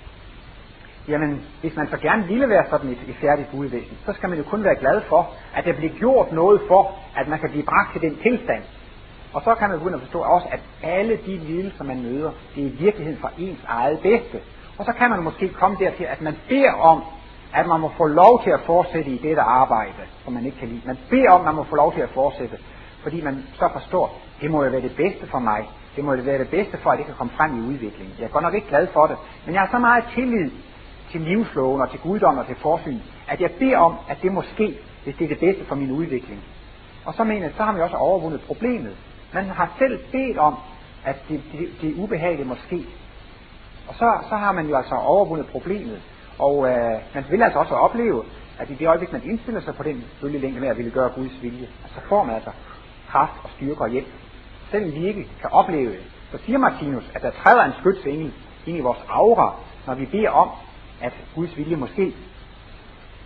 Jamen, hvis man så gerne ville være sådan et, et færdigt gudevæsen, så skal man jo kun være glad for, at der bliver gjort noget for, at man kan blive bragt til den tilstand. Og så kan man begynde at forstå også, at alle de lidelser, man møder, det er i virkeligheden for ens eget bedste. Og så kan man måske komme dertil, at man beder om, at man må få lov til at fortsætte i dette arbejde, som man ikke kan lide. Man beder om, at man må få lov til at fortsætte, fordi man så forstår, det må jo være det bedste for mig. Det må jo være det bedste for, at det kan komme frem i udviklingen. Jeg er godt nok ikke glad for det, men jeg har så meget tillid til livsloven og til guddommen og til forsyn, at jeg beder om, at det må ske, hvis det er det bedste for min udvikling. Og så mener jeg, så har man også overvundet problemet. Man har selv bedt om, at det, det, det ubehagelige må ske. Og så, så har man jo altså overvundet problemet. Og øh, man vil altså også opleve, at i det øjeblik, man indstiller sig på den bølgelængde med at ville gøre Guds vilje, så får man altså kraft og styrke og hjælp. Selvom vi ikke kan opleve det, så siger Martinus, at der træder en skytsengel ind i vores aura, når vi beder om, at Guds vilje må ske.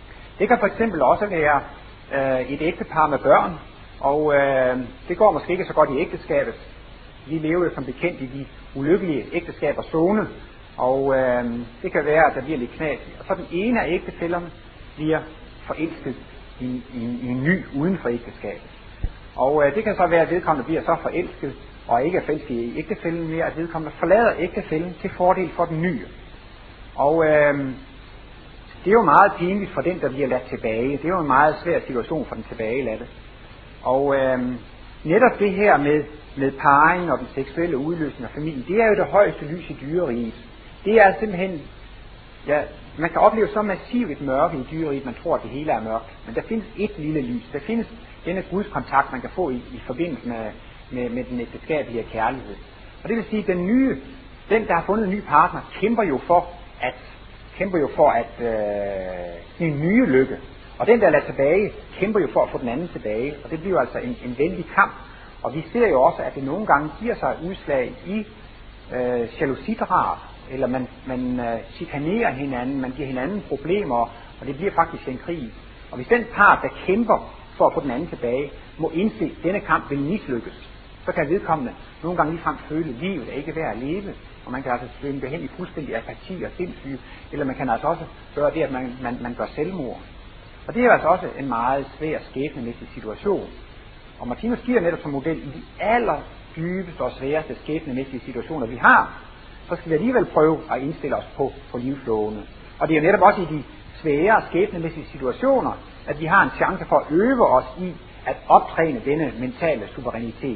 Det kan for eksempel også være øh, et ægtepar med børn, og øh, det går måske ikke så godt i ægteskabet. Vi lever jo som bekendt i de ulykkelige ægteskabers zone, og øh, det kan være, at der bliver lidt knas. Og så den ene af ægtefællerne bliver forelsket i, i, i en ny uden for ægteskabet. Og øh, det kan så være, at vedkommende bliver så forelsket, og ikke er forelsket i ægtefællen mere, at vedkommende forlader ægtefællen til fordel for den nye. Og øh, det er jo meget pinligt for den, der bliver ladt tilbage. Det er jo en meget svær situation for den tilbageladte. Og øh, netop det her med, med parring og den seksuelle udløsning af familien, det er jo det højeste lys i dyreriget. Det er simpelthen, ja, man kan opleve så massivt et mørke i dyreriget, man tror, at det hele er mørkt. Men der findes et lille lys. Der findes denne gudskontakt, man kan få i, i forbindelse med, med, med den ægteskabelige kærlighed. Og det vil sige, at den nye, den der har fundet en ny partner, kæmper jo for at, kæmper jo for at øh, en nye lykke. Og den der lader tilbage, kæmper jo for at få den anden tilbage. Og det bliver altså en, en vældig kamp. Og vi ser jo også, at det nogle gange giver sig udslag i øh, jalousidrab, eller man, man øh, chikanerer hinanden, man giver hinanden problemer, og det bliver faktisk en krig. Og hvis den part, der kæmper for at få den anden tilbage, må indse, at denne kamp vil mislykkes, så kan vedkommende nogle gange ligefrem føle, at livet er ikke værd at leve, og man kan altså svømme hen i fuldstændig apati og sindssyge, eller man kan altså også gøre det, at man, man, man gør selvmord. Og det er altså også en meget svær skæbnemæssig situation. Og Martinus giver netop som model i de allerdybeste og sværeste skæbnemæssige situationer, vi har, så skal vi alligevel prøve at indstille os på, på livslovene. Og det er jo netop også i de svære skæbnemæssige situationer, at vi har en chance for at øve os i at optræne denne mentale suverænitet.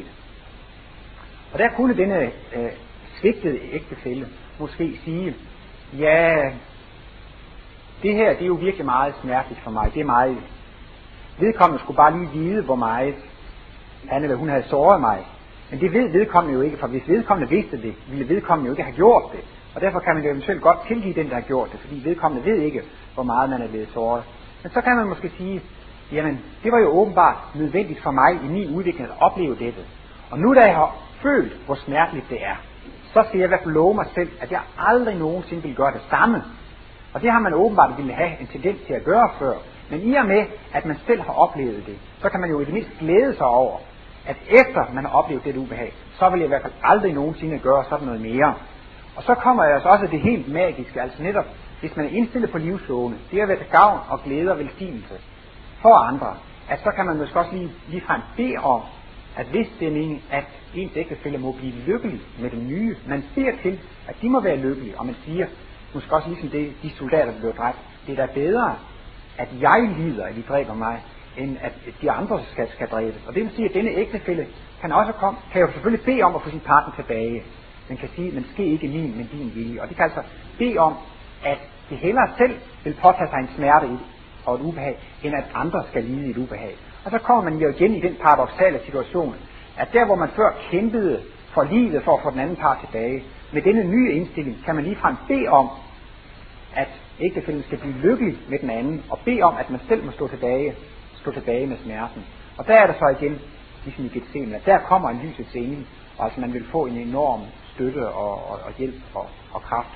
Og der kunne denne øh, svigtede ægtefælle måske sige, ja, det her, det er jo virkelig meget smerteligt for mig. Det er meget. Vedkommende skulle bare lige vide, hvor meget han eller hun havde såret mig. Men det ved vedkommende jo ikke, for hvis vedkommende vidste det, ville vedkommende jo ikke have gjort det. Og derfor kan man jo eventuelt godt tilgive den, der har gjort det, fordi vedkommende ved ikke, hvor meget man er blevet såret. Men så kan man måske sige, jamen, det var jo åbenbart nødvendigt for mig i min udvikling at opleve dette. Og nu da jeg har følt, hvor smerteligt det er, så skal jeg i hvert fald love mig selv, at jeg aldrig nogensinde vil gøre det samme. Og det har man åbenbart ville have en tendens til at gøre før. Men i og med, at man selv har oplevet det, så kan man jo i det mindste glæde sig over, at efter man har oplevet det ubehag, så vil jeg i hvert fald aldrig nogensinde gøre sådan noget mere. Og så kommer jeg altså også det helt magiske, altså netop, hvis man er indstillet på livslovene, det er at være til gavn og glæde og velsignelse for andre, at så kan man måske også lige, ligefrem bede om, at hvis det er meningen, at ens ægtefælle må blive lykkelig med den nye, man ser til, at de må være lykkelige, og man siger, måske også ligesom det, de soldater, der blev dræbt, det er da bedre, at jeg lider, at de dræber mig, end at de andre skal, skal dræbes. Og det vil sige, at denne ægtefælle kan også komme, kan jo selvfølgelig bede om at få sin partner tilbage. Den kan sige, men ske ikke min, men din vilje. Og det kan altså bede om, at det hellere selv vil påtage sig en smerte og et ubehag, end at andre skal lide et ubehag. Og så kommer man jo igen i den paradoksale situation, at der hvor man før kæmpede for livet for at få den anden part tilbage, med denne nye indstilling kan man ligefrem bede om, at ægtefællen skal blive lykkelig med den anden, og bede om, at man selv må stå tilbage, stå tilbage med smerten. Og der er der så igen, ligesom i Getsemane, at der kommer en lysets engel, og altså man vil få en enorm støtte og, og, og hjælp og, og kraft.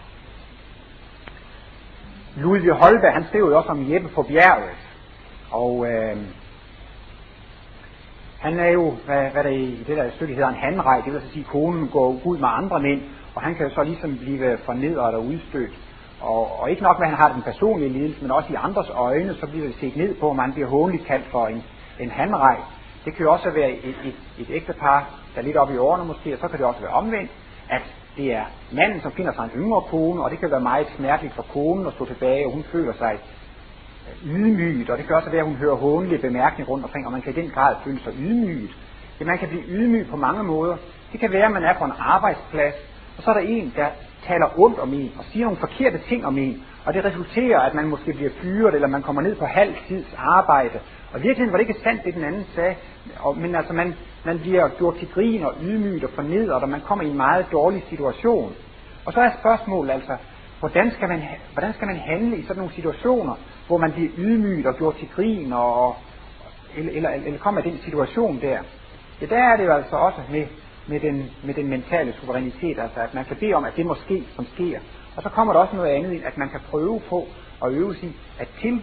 Ludvig Holberg, han skriver jo også om Jeppe på bjerget, og øh, han er jo, hvad, hvad der i det der stykke hedder en hanrej, det vil sige, at konen går ud med andre mænd, og han kan jo så ligesom blive fornedret og udstødt. Og, og ikke nok med, at han har den personlige lidelse, men også i andres øjne, så bliver det set ned på, at man bliver hånligt kaldt for en, en hanrej. Det kan jo også være et, et, et ægtepar, der er lidt oppe i årene måske, og så kan det også være omvendt, at det er manden, som finder sig en yngre kone, og det kan være meget smerteligt for konen at stå tilbage, og hun føler sig ydmyget, og det kan også være, at hun hører hånlige bemærkninger rundt omkring, og man kan i den grad føle sig ydmyget. Ja, man kan blive ydmyg på mange måder. Det kan være, at man er på en arbejdsplads, og så er der en, der taler ondt om en, og siger nogle forkerte ting om en, og det resulterer, at man måske bliver fyret, eller man kommer ned på halv tids arbejde. Og i virkeligheden var det ikke sandt, det den anden sagde, og, men altså man, man bliver gjort til grin og ydmygt og fornedret, og man kommer i en meget dårlig situation. Og så er spørgsmålet altså, hvordan skal man, hvordan skal man handle i sådan nogle situationer, hvor man bliver ydmygt og gjort til grin, og, eller, eller, eller kommer i den situation der. Ja, der er det jo altså også med, med, den, med den mentale suverænitet, altså at man kan bede om, at det må ske, som sker. Og så kommer der også noget andet ind, at man kan prøve på at øve sig at tilgive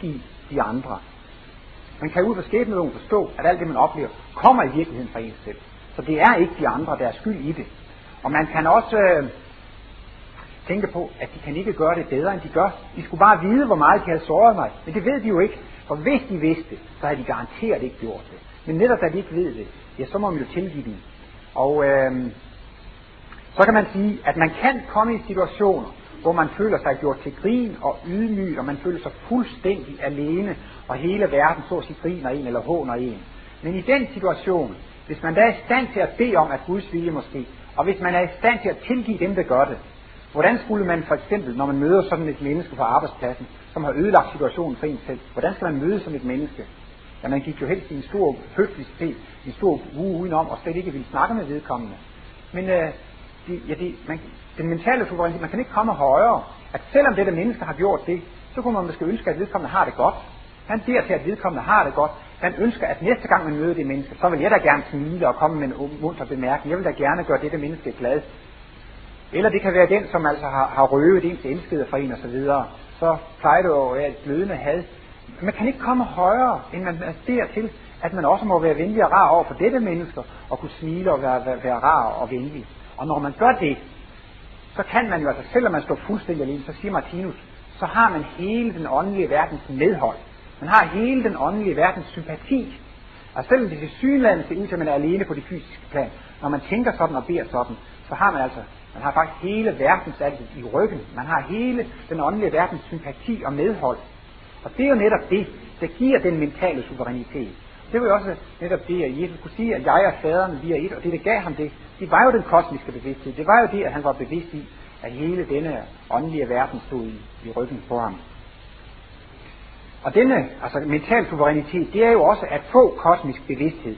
de andre. Man kan ud fra skæbneloven forstå, at alt det, man oplever, kommer i virkeligheden fra en selv. Så det er ikke de andre, der er skyld i det. Og man kan også øh, tænke på, at de kan ikke gøre det bedre, end de gør. De skulle bare vide, hvor meget de havde såret mig. Men det ved de jo ikke. For hvis de vidste, så havde de garanteret ikke gjort det. Men netop da de ikke ved det, ja, så må man jo tilgive dem. Og øh, så kan man sige, at man kan komme i situationer, hvor man føler sig gjort til grin og ydmyg, og man føler sig fuldstændig alene, og hele verden så at sige griner en eller håner en. Men i den situation, hvis man da er i stand til at bede om, at Guds vilje måske, og hvis man er i stand til at tilgive dem, der gør det, hvordan skulle man for eksempel, når man møder sådan et menneske på arbejdspladsen, som har ødelagt situationen for en selv, hvordan skal man møde sådan et menneske? Ja, man gik jo helst i en stor høflighed, en stor uge udenom, og slet ikke ville snakke med vedkommende. Men øh, de, ja, de, man, den mentale suverænitet, man kan ikke komme højere, at selvom dette menneske har gjort det, så kunne man måske ønske, at vedkommende har det godt. Han beder til, at vedkommende har det godt. Han ønsker, at næste gang man møder det menneske, så vil jeg da gerne smile og komme med en munter bemærkning. Jeg vil da gerne gøre dette menneske glad. Eller det kan være den, som altså har, har røvet ens elskede for en og så videre. Så plejer det jo at være et glødende had. Man kan ikke komme højere, end man beder til, at man også må være venlig og rar over for dette menneske, og kunne smile og være, være, være rar og venlig. Og når man gør det, så kan man jo altså, selvom man står fuldstændig alene, så siger Martinus, så har man hele den åndelige verdens medhold. Man har hele den åndelige verdens sympati. Og selvom det til synligheden ser ud til, at man er alene på det fysiske plan, når man tænker sådan og beder sådan, så har man altså, man har faktisk hele verdens alt i ryggen. Man har hele den åndelige verdens sympati og medhold. Og det er jo netop det, der giver den mentale suverænitet. Det var jo også netop det, at Jesus kunne sige, at jeg og faderen, vi er et, og det, der gav ham det, det var jo den kosmiske bevidsthed. Det var jo det, at han var bevidst i, at hele denne åndelige verden stod i, i ryggen på ham. Og denne, altså mental suverænitet, det er jo også at få kosmisk bevidsthed.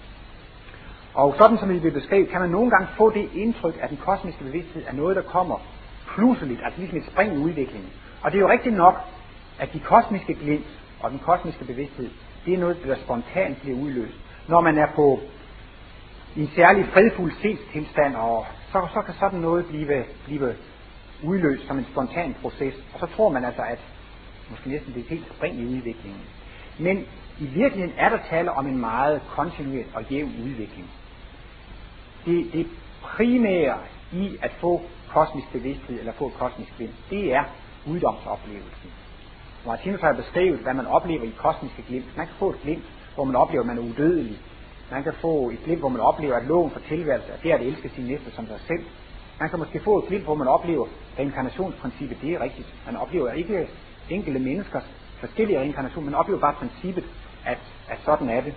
Og sådan som vi vil beskrive, kan man nogle gange få det indtryk, at den kosmiske bevidsthed er noget, der kommer pludseligt, altså ligesom et spring i udviklingen. Og det er jo rigtigt nok, at de kosmiske glimt og den kosmiske bevidsthed, det er noget, der spontant bliver udløst. Når man er på en særlig fredfuld sindstilstand, og så, så kan sådan noget blive, blive udløst som en spontan proces. Og så tror man altså, at måske næsten det er et helt spring i udviklingen. Men i virkeligheden er der tale om en meget kontinuerlig og jævn udvikling. Det, det primære i at få kosmisk bevidsthed eller få kosmisk glimt, det er guddomsoplevelsen. Martinus har beskrevet, hvad man oplever i kosmiske glimt. Man kan få et glimt, hvor man oplever, at man er udødelig. Man kan få et glimt, hvor man oplever, at loven for tilværelse er det at elske sin næste som sig selv. Man kan måske få et glimt, hvor man oplever, at reinkarnationsprincippet, det er rigtigt. Man oplever ikke enkelte menneskers forskellige reinkarnationer, man oplever bare princippet, at, at sådan er det.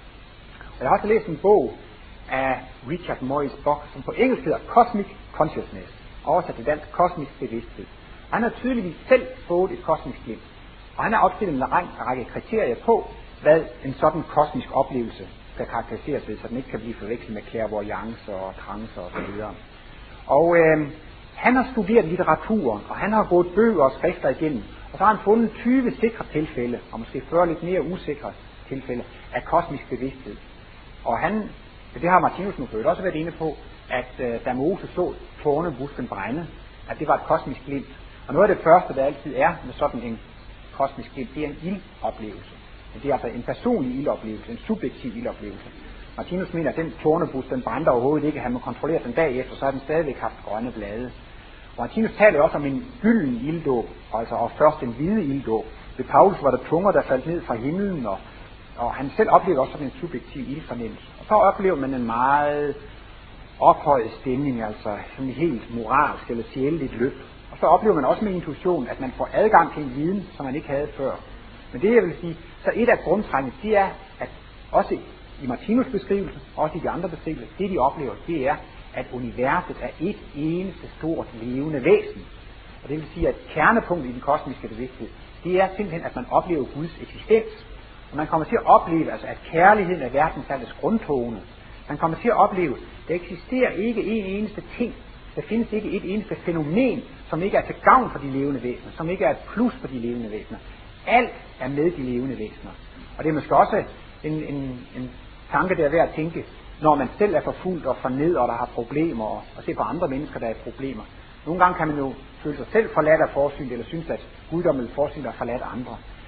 Og jeg har også læst en bog af Richard Morris Bock, som på engelsk hedder Cosmic Consciousness, oversat til dansk kosmisk bevidsthed. Han har tydeligvis selv fået et kosmisk glimt, og han har opstillet en række kriterier på, hvad en sådan kosmisk oplevelse skal karakteriseres ved, så den ikke kan blive forvekslet med clairvoyance og trance og så videre. Og øh, han har studeret litteraturen, og han har gået bøger og skrifter igennem, og så har han fundet tyve sikre tilfælde, og måske fyrre lidt mere usikre tilfælde af kosmisk bevidsthed. Og han, det har Martinus nu også været inde på, at øh, da Moses så tornebusken brænde, at det var et kosmisk glimt. Og noget af det første, der altid er med sådan en kosmisk glimt, det er en ildoplevelse. Det er altså en personlig ildoplevelse, en subjektiv ildoplevelse. Martinus mener, at den tornebus, den brændte overhovedet ikke, han må kontrollere den bagefter, så har den stadigvæk haft grønne blade. Og Martinus taler også om en gylden ilddåb, altså og først en hvide ilddåb. Ved Paulus var der tunger, der faldt ned fra himlen, og, og han selv oplevede også sådan en subjektiv ildfornemmelse. Og så oplever man en meget ophøjet stemning, altså sådan helt moralsk eller sjæleligt løb. Og så oplever man også med intuition, at man får adgang til en viden, som man ikke havde før. Men det jeg vil sige, så et af grundtrængene, det er, at også i Martinus beskrivelse, også i de andre beskrivelser, det de oplever, det er, at universet er et eneste stort levende væsen. Og det vil sige, at kernepunktet i den kosmiske bevidsthed, det er simpelthen, at man oplever Guds eksistens. Og man kommer til at opleve, altså, at kærligheden er verdens alles grundtone. Man kommer til at opleve, at der eksisterer ikke en eneste ting, der findes ikke et eneste fænomen, som ikke er til gavn for de levende væsener, som ikke er et plus for de levende væsener. Alt er med de levende væsener. Og det er måske også en, en, en tanke, der er værd at tænke, når man selv er forfulgt og fornedret, og der har problemer, og, og ser på andre mennesker, der er problemer. Nogle gange kan man jo føle sig selv forladt af forsyn, eller synes, at guddommen vil forsyn, der har forladt andre.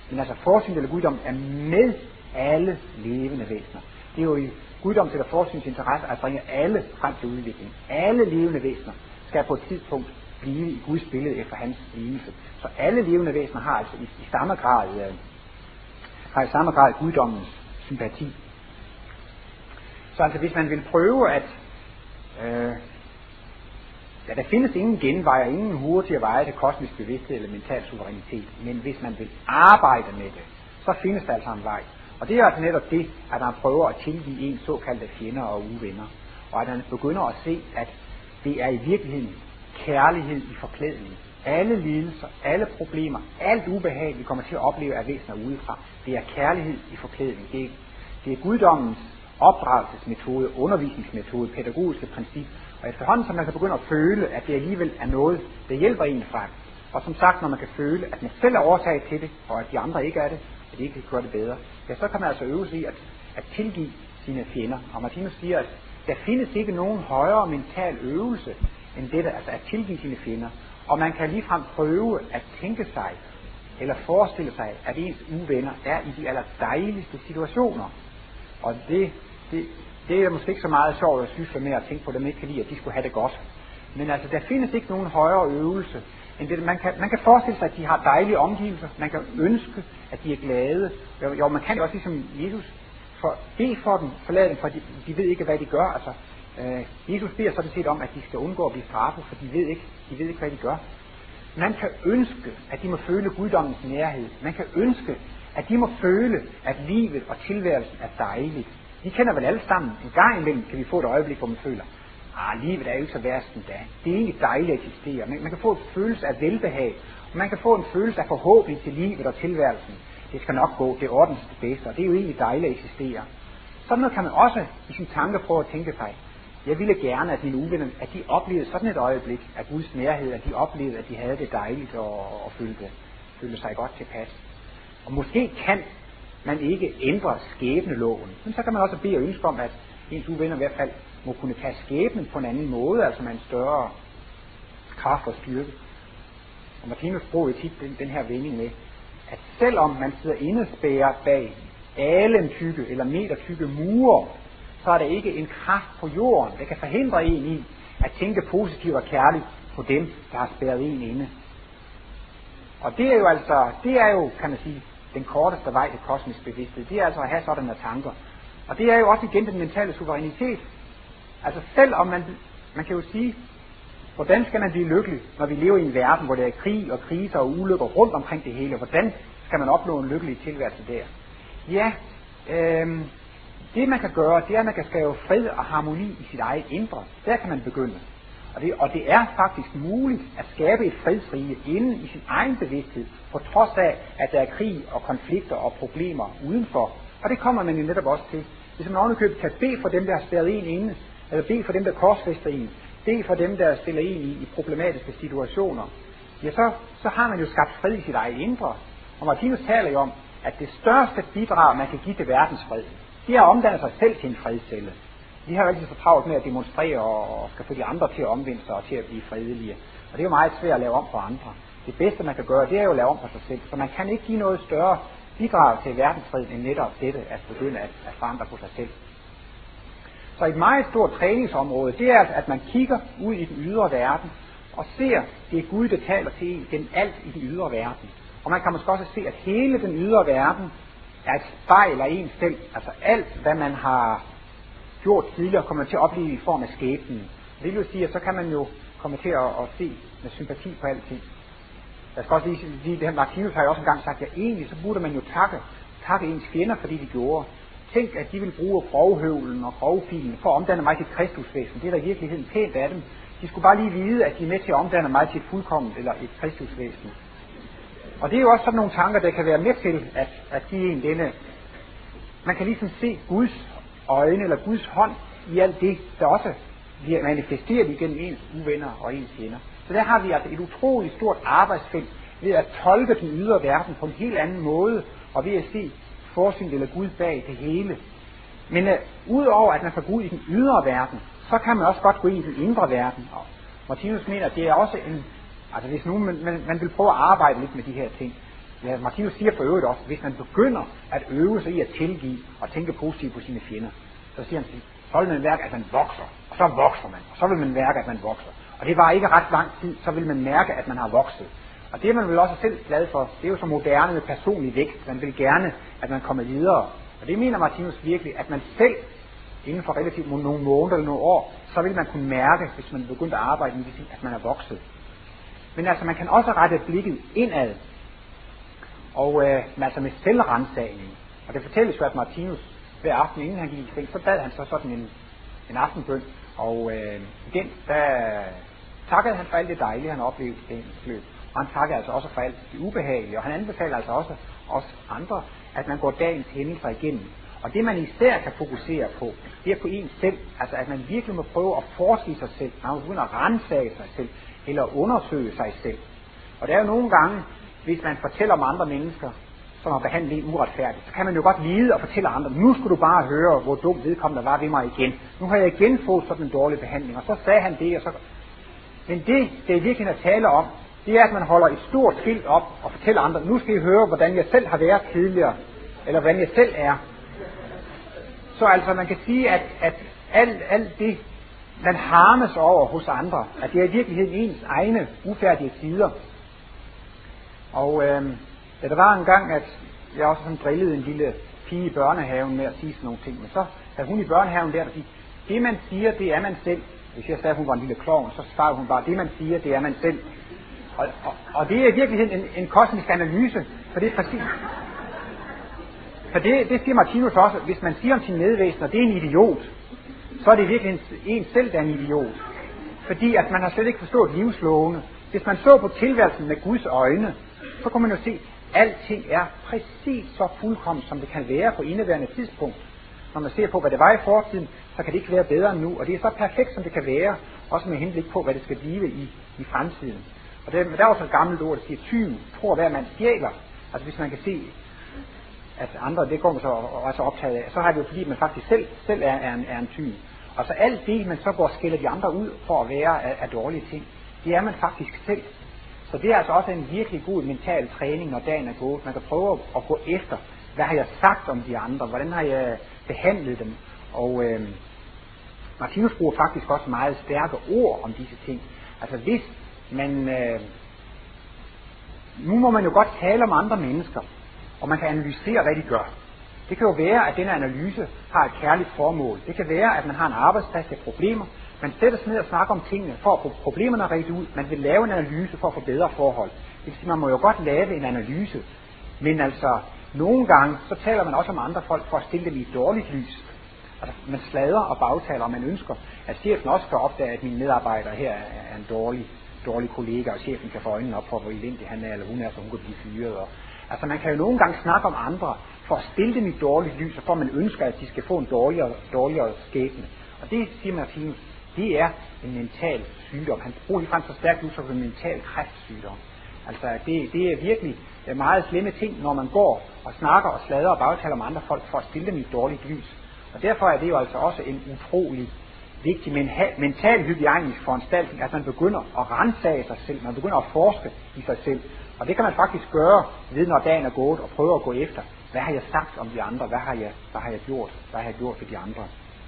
Men altså forsyn eller guddom er med alle levende væsener. Det er jo i guddoms eller forsyns interesse at bringe alle frem til udvikling. Alle levende væsener skal på et tidspunkt blive i Guds billede efter hans lignelse. Så alle levende væsener har altså i, i samme grad øh, har i samme grad guddommens sympati. Så altså hvis man vil prøve at øh, ja, der findes ingen genvej og ingen hurtigere veje til kosmisk bevidsthed eller mental suverænitet, men hvis man vil arbejde med det, så findes der altså en vej. Og det er altså netop det, at man prøver at tilgive en såkaldte fjender og uvenner, og at man begynder at se, at det er i virkeligheden kærlighed i forklædning. Alle lidelser, alle problemer, alt ubehag, vi kommer til at opleve af væsener udefra, det er kærlighed i forklædning. Det er, det er guddommens opdragelsesmetode, undervisningsmetode, pædagogiske princip. Og efterhånden, som man kan begynde at føle, at det alligevel er noget, der hjælper en frem. Og som sagt, når man kan føle, at man selv er årsag til det, og at de andre ikke er det, at de ikke kan gøre det bedre, ja, så kan man altså øve sig i at, at tilgive sine fjender. Og Martinus siger, at der findes ikke nogen højere mental øvelse, end det der, altså at tilgive sine fjender. Og man kan ligefrem prøve at tænke sig, eller forestille sig, at ens uvenner er i de aller dejligste situationer. Og det, det, det er måske ikke så meget sjovt at sysle med at tænke på, at dem ikke kan lide, at de skulle have det godt. Men altså, der findes ikke nogen højere øvelse, end det, man kan, man kan forestille sig, at de har dejlige omgivelser. Man kan ønske, at de er glade. Jo, jo man kan jo også ligesom Jesus for, bede for dem, forlade dem, for de, de ved ikke, hvad de gør. Altså, øh, Jesus beder sådan set om, at de skal undgå at blive straffet, for de ved ikke, de ved ikke, hvad de gør. Man kan ønske, at de må føle guddommens nærhed. Man kan ønske, at de må føle, at livet og tilværelsen er dejligt. Vi kender vel alle sammen, en gang imellem kan vi få et øjeblik, hvor man føler, ah, livet er jo ikke så værst end da. Det er egentlig dejligt at eksistere. Man, man kan få en følelse af velbehag, og man kan få en følelse af forhåbning til livet og tilværelsen. Det skal nok gå, det ordnes det bedste, og det er jo egentlig dejligt at eksistere. Sådan noget kan man også i sin tanke prøve at tænke sig. Jeg ville gerne, at mine uvenner, at de oplevede sådan et øjeblik af Guds nærhed, at de oplevede, at de havde det dejligt og, og følte, følte sig godt tilpas. Og måske kan man ikke ændre skæbneloven, men så kan man også bede og ønske om, at ens uvenner i hvert fald må kunne tage skæbnen på en anden måde, altså med en større kraft og styrke. Og Martinus bruger tit den, den her vending med, at selvom man sidder indespærret bag alentykke eller metertykke mure, så er der ikke en kraft på jorden, der kan forhindre en i at tænke positivt og kærligt på dem, der har spærret en inde. Og det er jo altså, det er jo, kan man sige, den korteste vej til kosmisk bevidsthed. Det er altså at have sådanne tanker. Og det er jo også igen den mentale suverænitet. Altså selvom man, man kan jo sige, hvordan skal man blive lykkelig, når vi lever i en verden, hvor der er krig og kriser og ulykker rundt omkring det hele? Hvordan skal man opnå en lykkelig tilværelse der? Ja, øh, det man kan gøre, det er, at man kan skabe fred og harmoni i sit eget indre. Der kan man begynde. Og det, og det er faktisk muligt at skabe et fredsrige inden i sin egen bevidsthed, på trods af, at der er krig og konflikter og problemer udenfor. Og det kommer man jo netop også til. Hvis man ovenikøbet kan bede for dem, der har spærret en inde, eller bede for dem, der korsfæster en, bede for dem, der stiller en i, i problematiske situationer, ja, så, så har man jo skabt fred i sit eget indre. Og Martinus taler jo om, at det største bidrag, man kan give til verdens fred, det er at omdanne sig selv til en fredscelle. Vi har jo altid så travlt med at demonstrere og skal få de andre til at omvende sig og til at blive fredelige. Og det er jo meget svært at lave om på andre. Det bedste man kan gøre, det er jo at lave om på sig selv. Så man kan ikke give noget større bidrag til verdensfreden end netop dette at begynde at, at forandre på sig selv. Så et meget stort træningsområde, det er, at man kigger ud i den ydre verden og ser, det er Gud, der taler til en gennem alt i den ydre verden. Og man kan måske også se, at hele den ydre verden er et spejl af en selv. Altså alt, hvad man har gjort tidligere, kommer man til at opleve i form af skæbnen. Det vil sige, at så kan man jo komme til at, at se med sympati på alting. Jeg skal også lige sige, det her Martinus har jo også engang sagt, at egentlig så burde man jo takke, takke ens fjender, fordi de gjorde. Tænk, at de vil bruge grovhøvlen og grovfilen for at omdanne mig til et kristusvæsen. Det er da i virkeligheden pænt af dem. De skulle bare lige vide, at de er med til at omdanne mig til et fuldkomment eller et kristusvæsen. Og det er jo også sådan nogle tanker, der kan være med til at, at give en denne. Man kan ligesom se Guds øjne eller Guds hånd i alt det, der også bliver manifesteret igennem ens uvenner og ens fjender. Så der har vi altså et utroligt stort arbejdsfelt ved at tolke den ydre verden på en helt anden måde, og ved at se forsyn eller Gud bag det hele. Men uh, udover at man får Gud i den ydre verden, så kan man også godt gå ind i den indre verden. Og Martinus mener, at det er også en, altså hvis nu man, man, man vil prøve at arbejde lidt med de her ting, Ja, Martinus siger for øvrigt også, hvis man begynder at øve sig i at tilgive og tænke positivt på sine fjender, så siger han, så vil man mærke, at man vokser, og så vokser man, og så vil man mærke, at man vokser. Og det var ikke ret lang tid, så vil man mærke, at man har vokset. Og det er man vel også selv glad for, det er jo så moderne med personlig vækst. Man vil gerne, at man kommer videre. Og det mener Martinus virkelig, at man selv inden for relativt nogle måneder eller nogle år, så vil man kunne mærke, hvis man begynder at arbejde i medicin, at man er vokset. Men altså, man kan også rette blikket indad, og øh, altså med selvrensagning. Og det fortælles jo, at Martinus hver aften, inden han gik i seng, så bad han så sådan en, en aftenbøn, og øh, igen, der takkede han for alt det dejlige, han oplevede i dagens løb. Og han takkede altså også for alt det ubehagelige, og han anbefaler altså også os andre, at man går dagens hændelser igennem. Og det man især kan fokusere på, det er på en selv, altså at man virkelig må prøve at forske i sig selv, når man begynder at ransage sig selv, eller undersøge sig selv. Og det er jo nogle gange, hvis man fortæller om andre mennesker, som har behandlet en uretfærdigt, så kan man jo godt lide og fortælle andre, nu skulle du bare høre, hvor dum vedkommende var ved mig igen. Nu har jeg igen fået sådan en dårlig behandling, og så sagde han det, og så... Men det, det er virkelig at tale om, det er, at man holder et stort skilt op og fortæller andre, nu skal I høre, hvordan jeg selv har været tidligere, eller hvordan jeg selv er. Så altså, man kan sige, at, at alt, alt det, man harmes over hos andre, at det er i virkeligheden ens egne ufærdige sider. Og øh, ja, der var en gang, at jeg også sådan drillede en lille pige i børnehaven med at sige sådan nogle ting, men så havde hun i børnehaven der, der sige, det man siger, det er man selv. Hvis jeg sagde, at hun var en lille klovn, så svarede hun bare, det man siger, det er man selv. Og, og, og det er i virkeligheden en, en kosmisk analyse, for det er præcis. For det, det siger Martinus også, hvis man siger om sin medvæsener, det er en idiot, så er det virkelig en selv, der er en idiot. Fordi at man har slet ikke forstået livslovene. Hvis man så på tilværelsen med Guds øjne, så kan man jo se, at alting er præcis så fuldkommen, som det kan være på indeværende tidspunkt. Når man ser på, hvad det var i fortiden, så kan det ikke være bedre end nu. Og det er så perfekt, som det kan være, også med henblik på, hvad det skal blive i, i fremtiden. Og det, der er også et gammelt ord, der siger, tyv, tror hver man stjæler. Altså hvis man kan se, at andre, det går man så også optaget af, så har det jo fordi, at man faktisk selv, selv er, er, en, er en tyv. Og så alt det, man så går og skælder de andre ud for at være af, af dårlige ting, det er man faktisk selv. Så det er altså også en virkelig god mental træning, når dagen er gået. Man kan prøve at gå efter, hvad har jeg sagt om de andre, hvordan har jeg behandlet dem. Og øh, Martinus bruger faktisk også meget stærke ord om disse ting. Altså hvis man... Øh, nu må man jo godt tale om andre mennesker, og man kan analysere, hvad de gør. Det kan jo være, at denne analyse har et kærligt formål. Det kan være, at man har en arbejdsplads til problemer. Man sætter sig ned og snakker om tingene for at få problemerne redt ud. Man vil lave en analyse for at få bedre forhold. Det vil sige, man må jo godt lave en analyse. Men altså, nogle gange, så taler man også om andre folk for at stille dem i et dårligt lys. Altså, man slader og bagtaler, og man ønsker, at chefen også kan opdage, at mine medarbejdere her er en dårlig, dårlig kollega, og chefen kan få øjnene op for, hvor elendig han er, eller hun er, så hun kan blive fyret. Og, altså, man kan jo nogle gange snakke om andre for at stille dem i et dårligt lys, og for at man ønsker, at de skal få en dårligere, dårligere skæbne. Og det siger Martinus, det er en mental sygdom. Han bruger ligefrem så stærkt ud som en mental kræftsygdom. Altså, det, det er virkelig meget slemme ting, når man går og snakker og slader og bagtaler om andre folk for at stille dem i et dårligt lys. Og derfor er det jo altså også en utrolig vigtig mental hygiejnisk foranstaltning, at man begynder at ransage sig selv, man begynder at forske i sig selv. Og det kan man faktisk gøre ved, når dagen er gået, og prøve at gå efter, hvad har jeg sagt om de andre, hvad har jeg, hvad har jeg gjort, hvad har jeg gjort for de andre.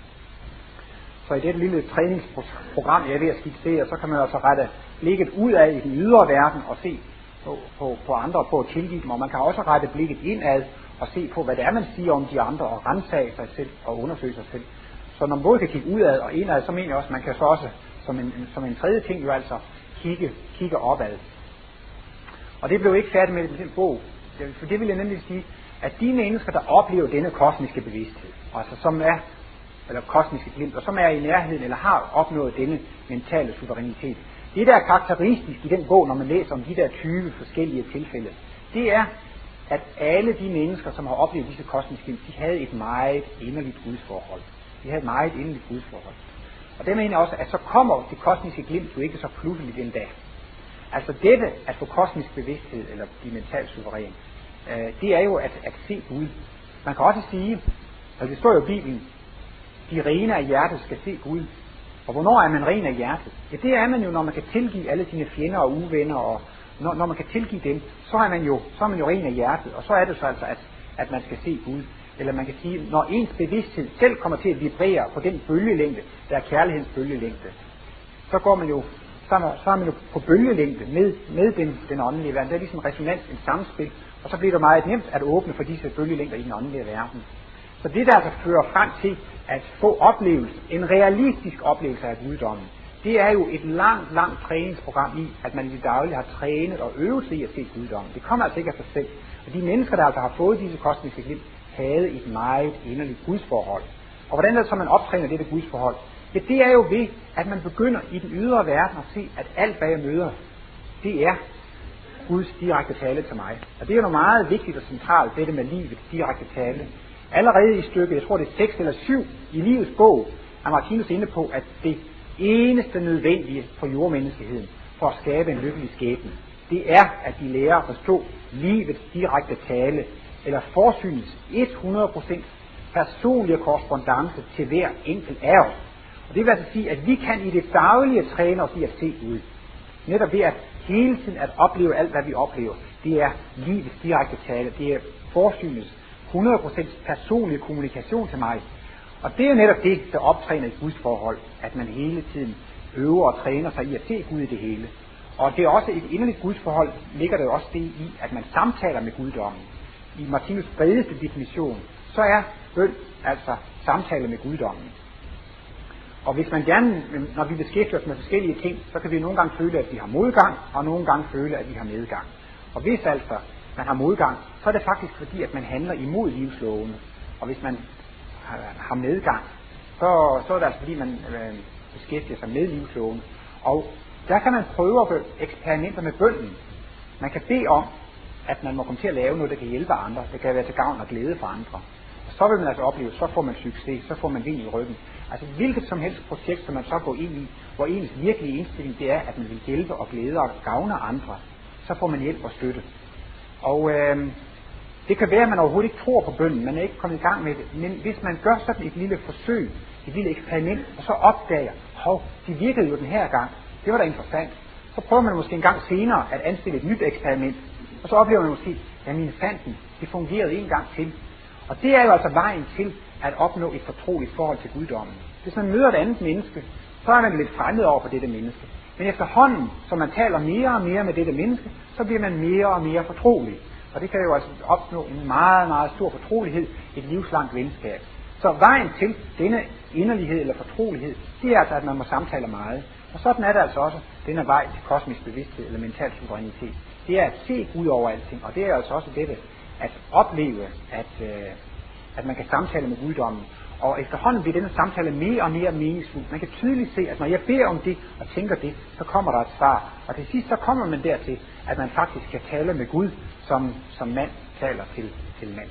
Så i dette lille træningsprogram, jeg er ved at skitsere, så kan man altså rette blikket ud af i den ydre verden og se på, på, på andre, på at tilgive dem, og man kan også rette blikket indad og se på, hvad det er, man siger om de andre, og ransage sig selv og undersøge sig selv. Så når man både kan kigge udad og indad, så mener jeg også, at man kan så også, som en, som en tredje ting jo altså, kigge, kigge opad. Og det blev ikke færdigt med den bog, for det vil jeg nemlig sige, at de mennesker, der oplever denne kosmiske bevidsthed, altså som er, eller kosmiske glimt, og som er i nærheden, eller har opnået denne mentale suverænitet, det der er karakteristisk i den bog, når man læser om de der tyve forskellige tilfælde, det er, at alle de mennesker, som har oplevet disse kosmiske glimt, de havde et meget inderligt gudsforhold. De havde et meget inderligt gudsforhold. Og det mener jeg også, at så kommer det kosmiske glimt jo ikke så pludseligt den dag. Altså dette at få kosmisk bevidsthed, eller blive mentalt suveræn, øh, det er jo at, at se Gud. Man kan også sige, og det står jo i Bibelen, de rene af hjertet skal se Gud. Og hvornår er man ren af hjertet? Ja, det er man jo, når man kan tilgive alle sine fjender og uvenner, og, når, når man kan tilgive dem, så er man jo, så er man jo ren af hjertet, og så er det så altså, at, at man skal se Gud. Eller man kan sige, når ens bevidsthed selv kommer til at vibrere på den bølgelængde, der er kærlighedens bølgelængde, så går man jo, så er man, så er man jo på bølgelængde med, med den, den åndelige verden. Det er ligesom en resonans, en samspil, og så bliver det meget nemt at åbne for disse bølgelængder i den åndelige verden. Så det der altså fører frem til at få oplevelse, en realistisk oplevelse af guddommen, det er jo et langt, langt træningsprogram i, at man i det daglige har trænet og øvet sig i at se guddommen. Det kommer altså ikke af sig selv. Og de mennesker, der altså har fået disse kosmiske glimt, havde et meget inderligt gudsforhold. Og hvordan er det så, man optræner dette gudsforhold? Ja, det er jo ved, at man begynder i den ydre verden at se, at alt, hvad jeg møder, det er Guds direkte tale til mig. Og det er jo noget meget vigtigt og centralt, dette med livets direkte tale. Allerede i stykket, jeg tror det er seks eller syv i livets bog, er Martinus inde på, at det eneste nødvendige for jordmenneskeheden, for at skabe en lykkelig skæbne, det er, at de lærer at forstå livets direkte tale, eller forsynets hundrede procent personlige korrespondance til hver enkelt af os. Og det vil altså sige, at vi kan i det daglige træne os i at se ud. Netop ved at hele tiden at opleve alt, hvad vi oplever, det er livets direkte tale, det er forsynets hundrede procent personlige kommunikation til mig. Og det er netop det, der optræner et Guds forhold, at man hele tiden øver og træner sig i at se Gud i det hele. Og det er også et inderligt Guds forhold, ligger det også det i, at man samtaler med guddommen. I Martinus bredeste definition, så er bøn altså samtale med guddommen. Og hvis man gerne, når vi beskæftiger os med forskellige ting, så kan vi nogle gange føle, at vi har modgang, og nogle gange føle, at vi har medgang. Og hvis altså man har modgang, så er det faktisk fordi, at man handler imod livslovene. Og hvis man har medgang, så, så er det altså fordi, man øh, beskæftiger sig med livslovene. Og der kan man prøve at gøre eksperimenter med bønnen. Man kan bede om, at man må komme til at lave noget, der kan hjælpe andre. Det kan være til gavn og glæde for andre. Og så vil man altså opleve, så får man succes, så får man vind i ryggen. Altså hvilket som helst projekt, som man så går ind i, hvor ens virkelige indstilling det er, at man vil hjælpe og glæde og gavne andre, så får man hjælp og støtte. Og øh, det kan være, at man overhovedet ikke tror på bønnen, man er ikke kommet i gang med det, men hvis man gør sådan et lille forsøg, et lille eksperiment, og så opdager, hov, det virkede jo den her gang, det var da interessant, så prøver man måske en gang senere at anstille et nyt eksperiment, og så oplever man måske, ja, mine fanden, det fungerede en gang til. Og det er jo altså vejen til at opnå et fortroligt forhold til guddommen. Hvis man møder et andet menneske, så er man lidt fremmed over for dette menneske. Men efterhånden, som man taler mere og mere med dette menneske, så bliver man mere og mere fortrolig. Og det kan jo altså opnå en meget, meget stor fortrolighed, et livslangt venskab. Så vejen til denne inderlighed eller fortrolighed, det er altså, at man må samtale meget. Og sådan er det altså også denne vej til kosmisk bevidsthed eller mental suverænitet. Det er at se Gud over alting, og det er altså også dette at opleve, at, øh, at man kan samtale med guddommen. Og efterhånden bliver denne samtale mere og mere meningsfuld. Man kan tydeligt se, at når jeg beder om det og tænker det, så kommer der et svar. Og til sidst så kommer man dertil, at man faktisk kan tale med Gud, som, som mand taler til, til mand.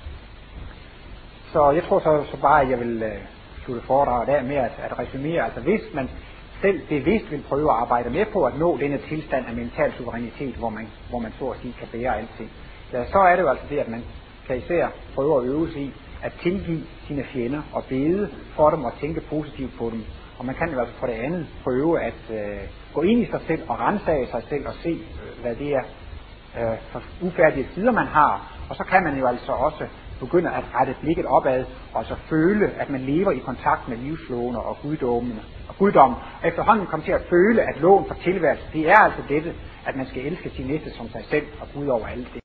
Så jeg tror så, så bare, at jeg vil øh, slutte foredraget af med at, at resumere. Altså hvis man selv bevidst vil prøve at arbejde med på at nå denne tilstand af mental suverænitet, hvor man, hvor man så at sige kan bære alting, ja, så er det jo altså det, at man kan især prøve at øve sig i at tilgive sine fjender og bede for dem og tænke positivt på dem. Og man kan jo altså for det andet prøve at øh, gå ind i sig selv og ransage sig selv og se, øh, hvad det er øh, for ufærdige sider man har. Og så kan man jo altså også begynde at rette blikket opad og så føle, at man lever i kontakt med livslovene og guddommen. Og guddommen. Og efterhånden komme til at føle, at loven for tilværelse, det er altså dette, at man skal elske sin næste som sig selv og Gud over alle ting.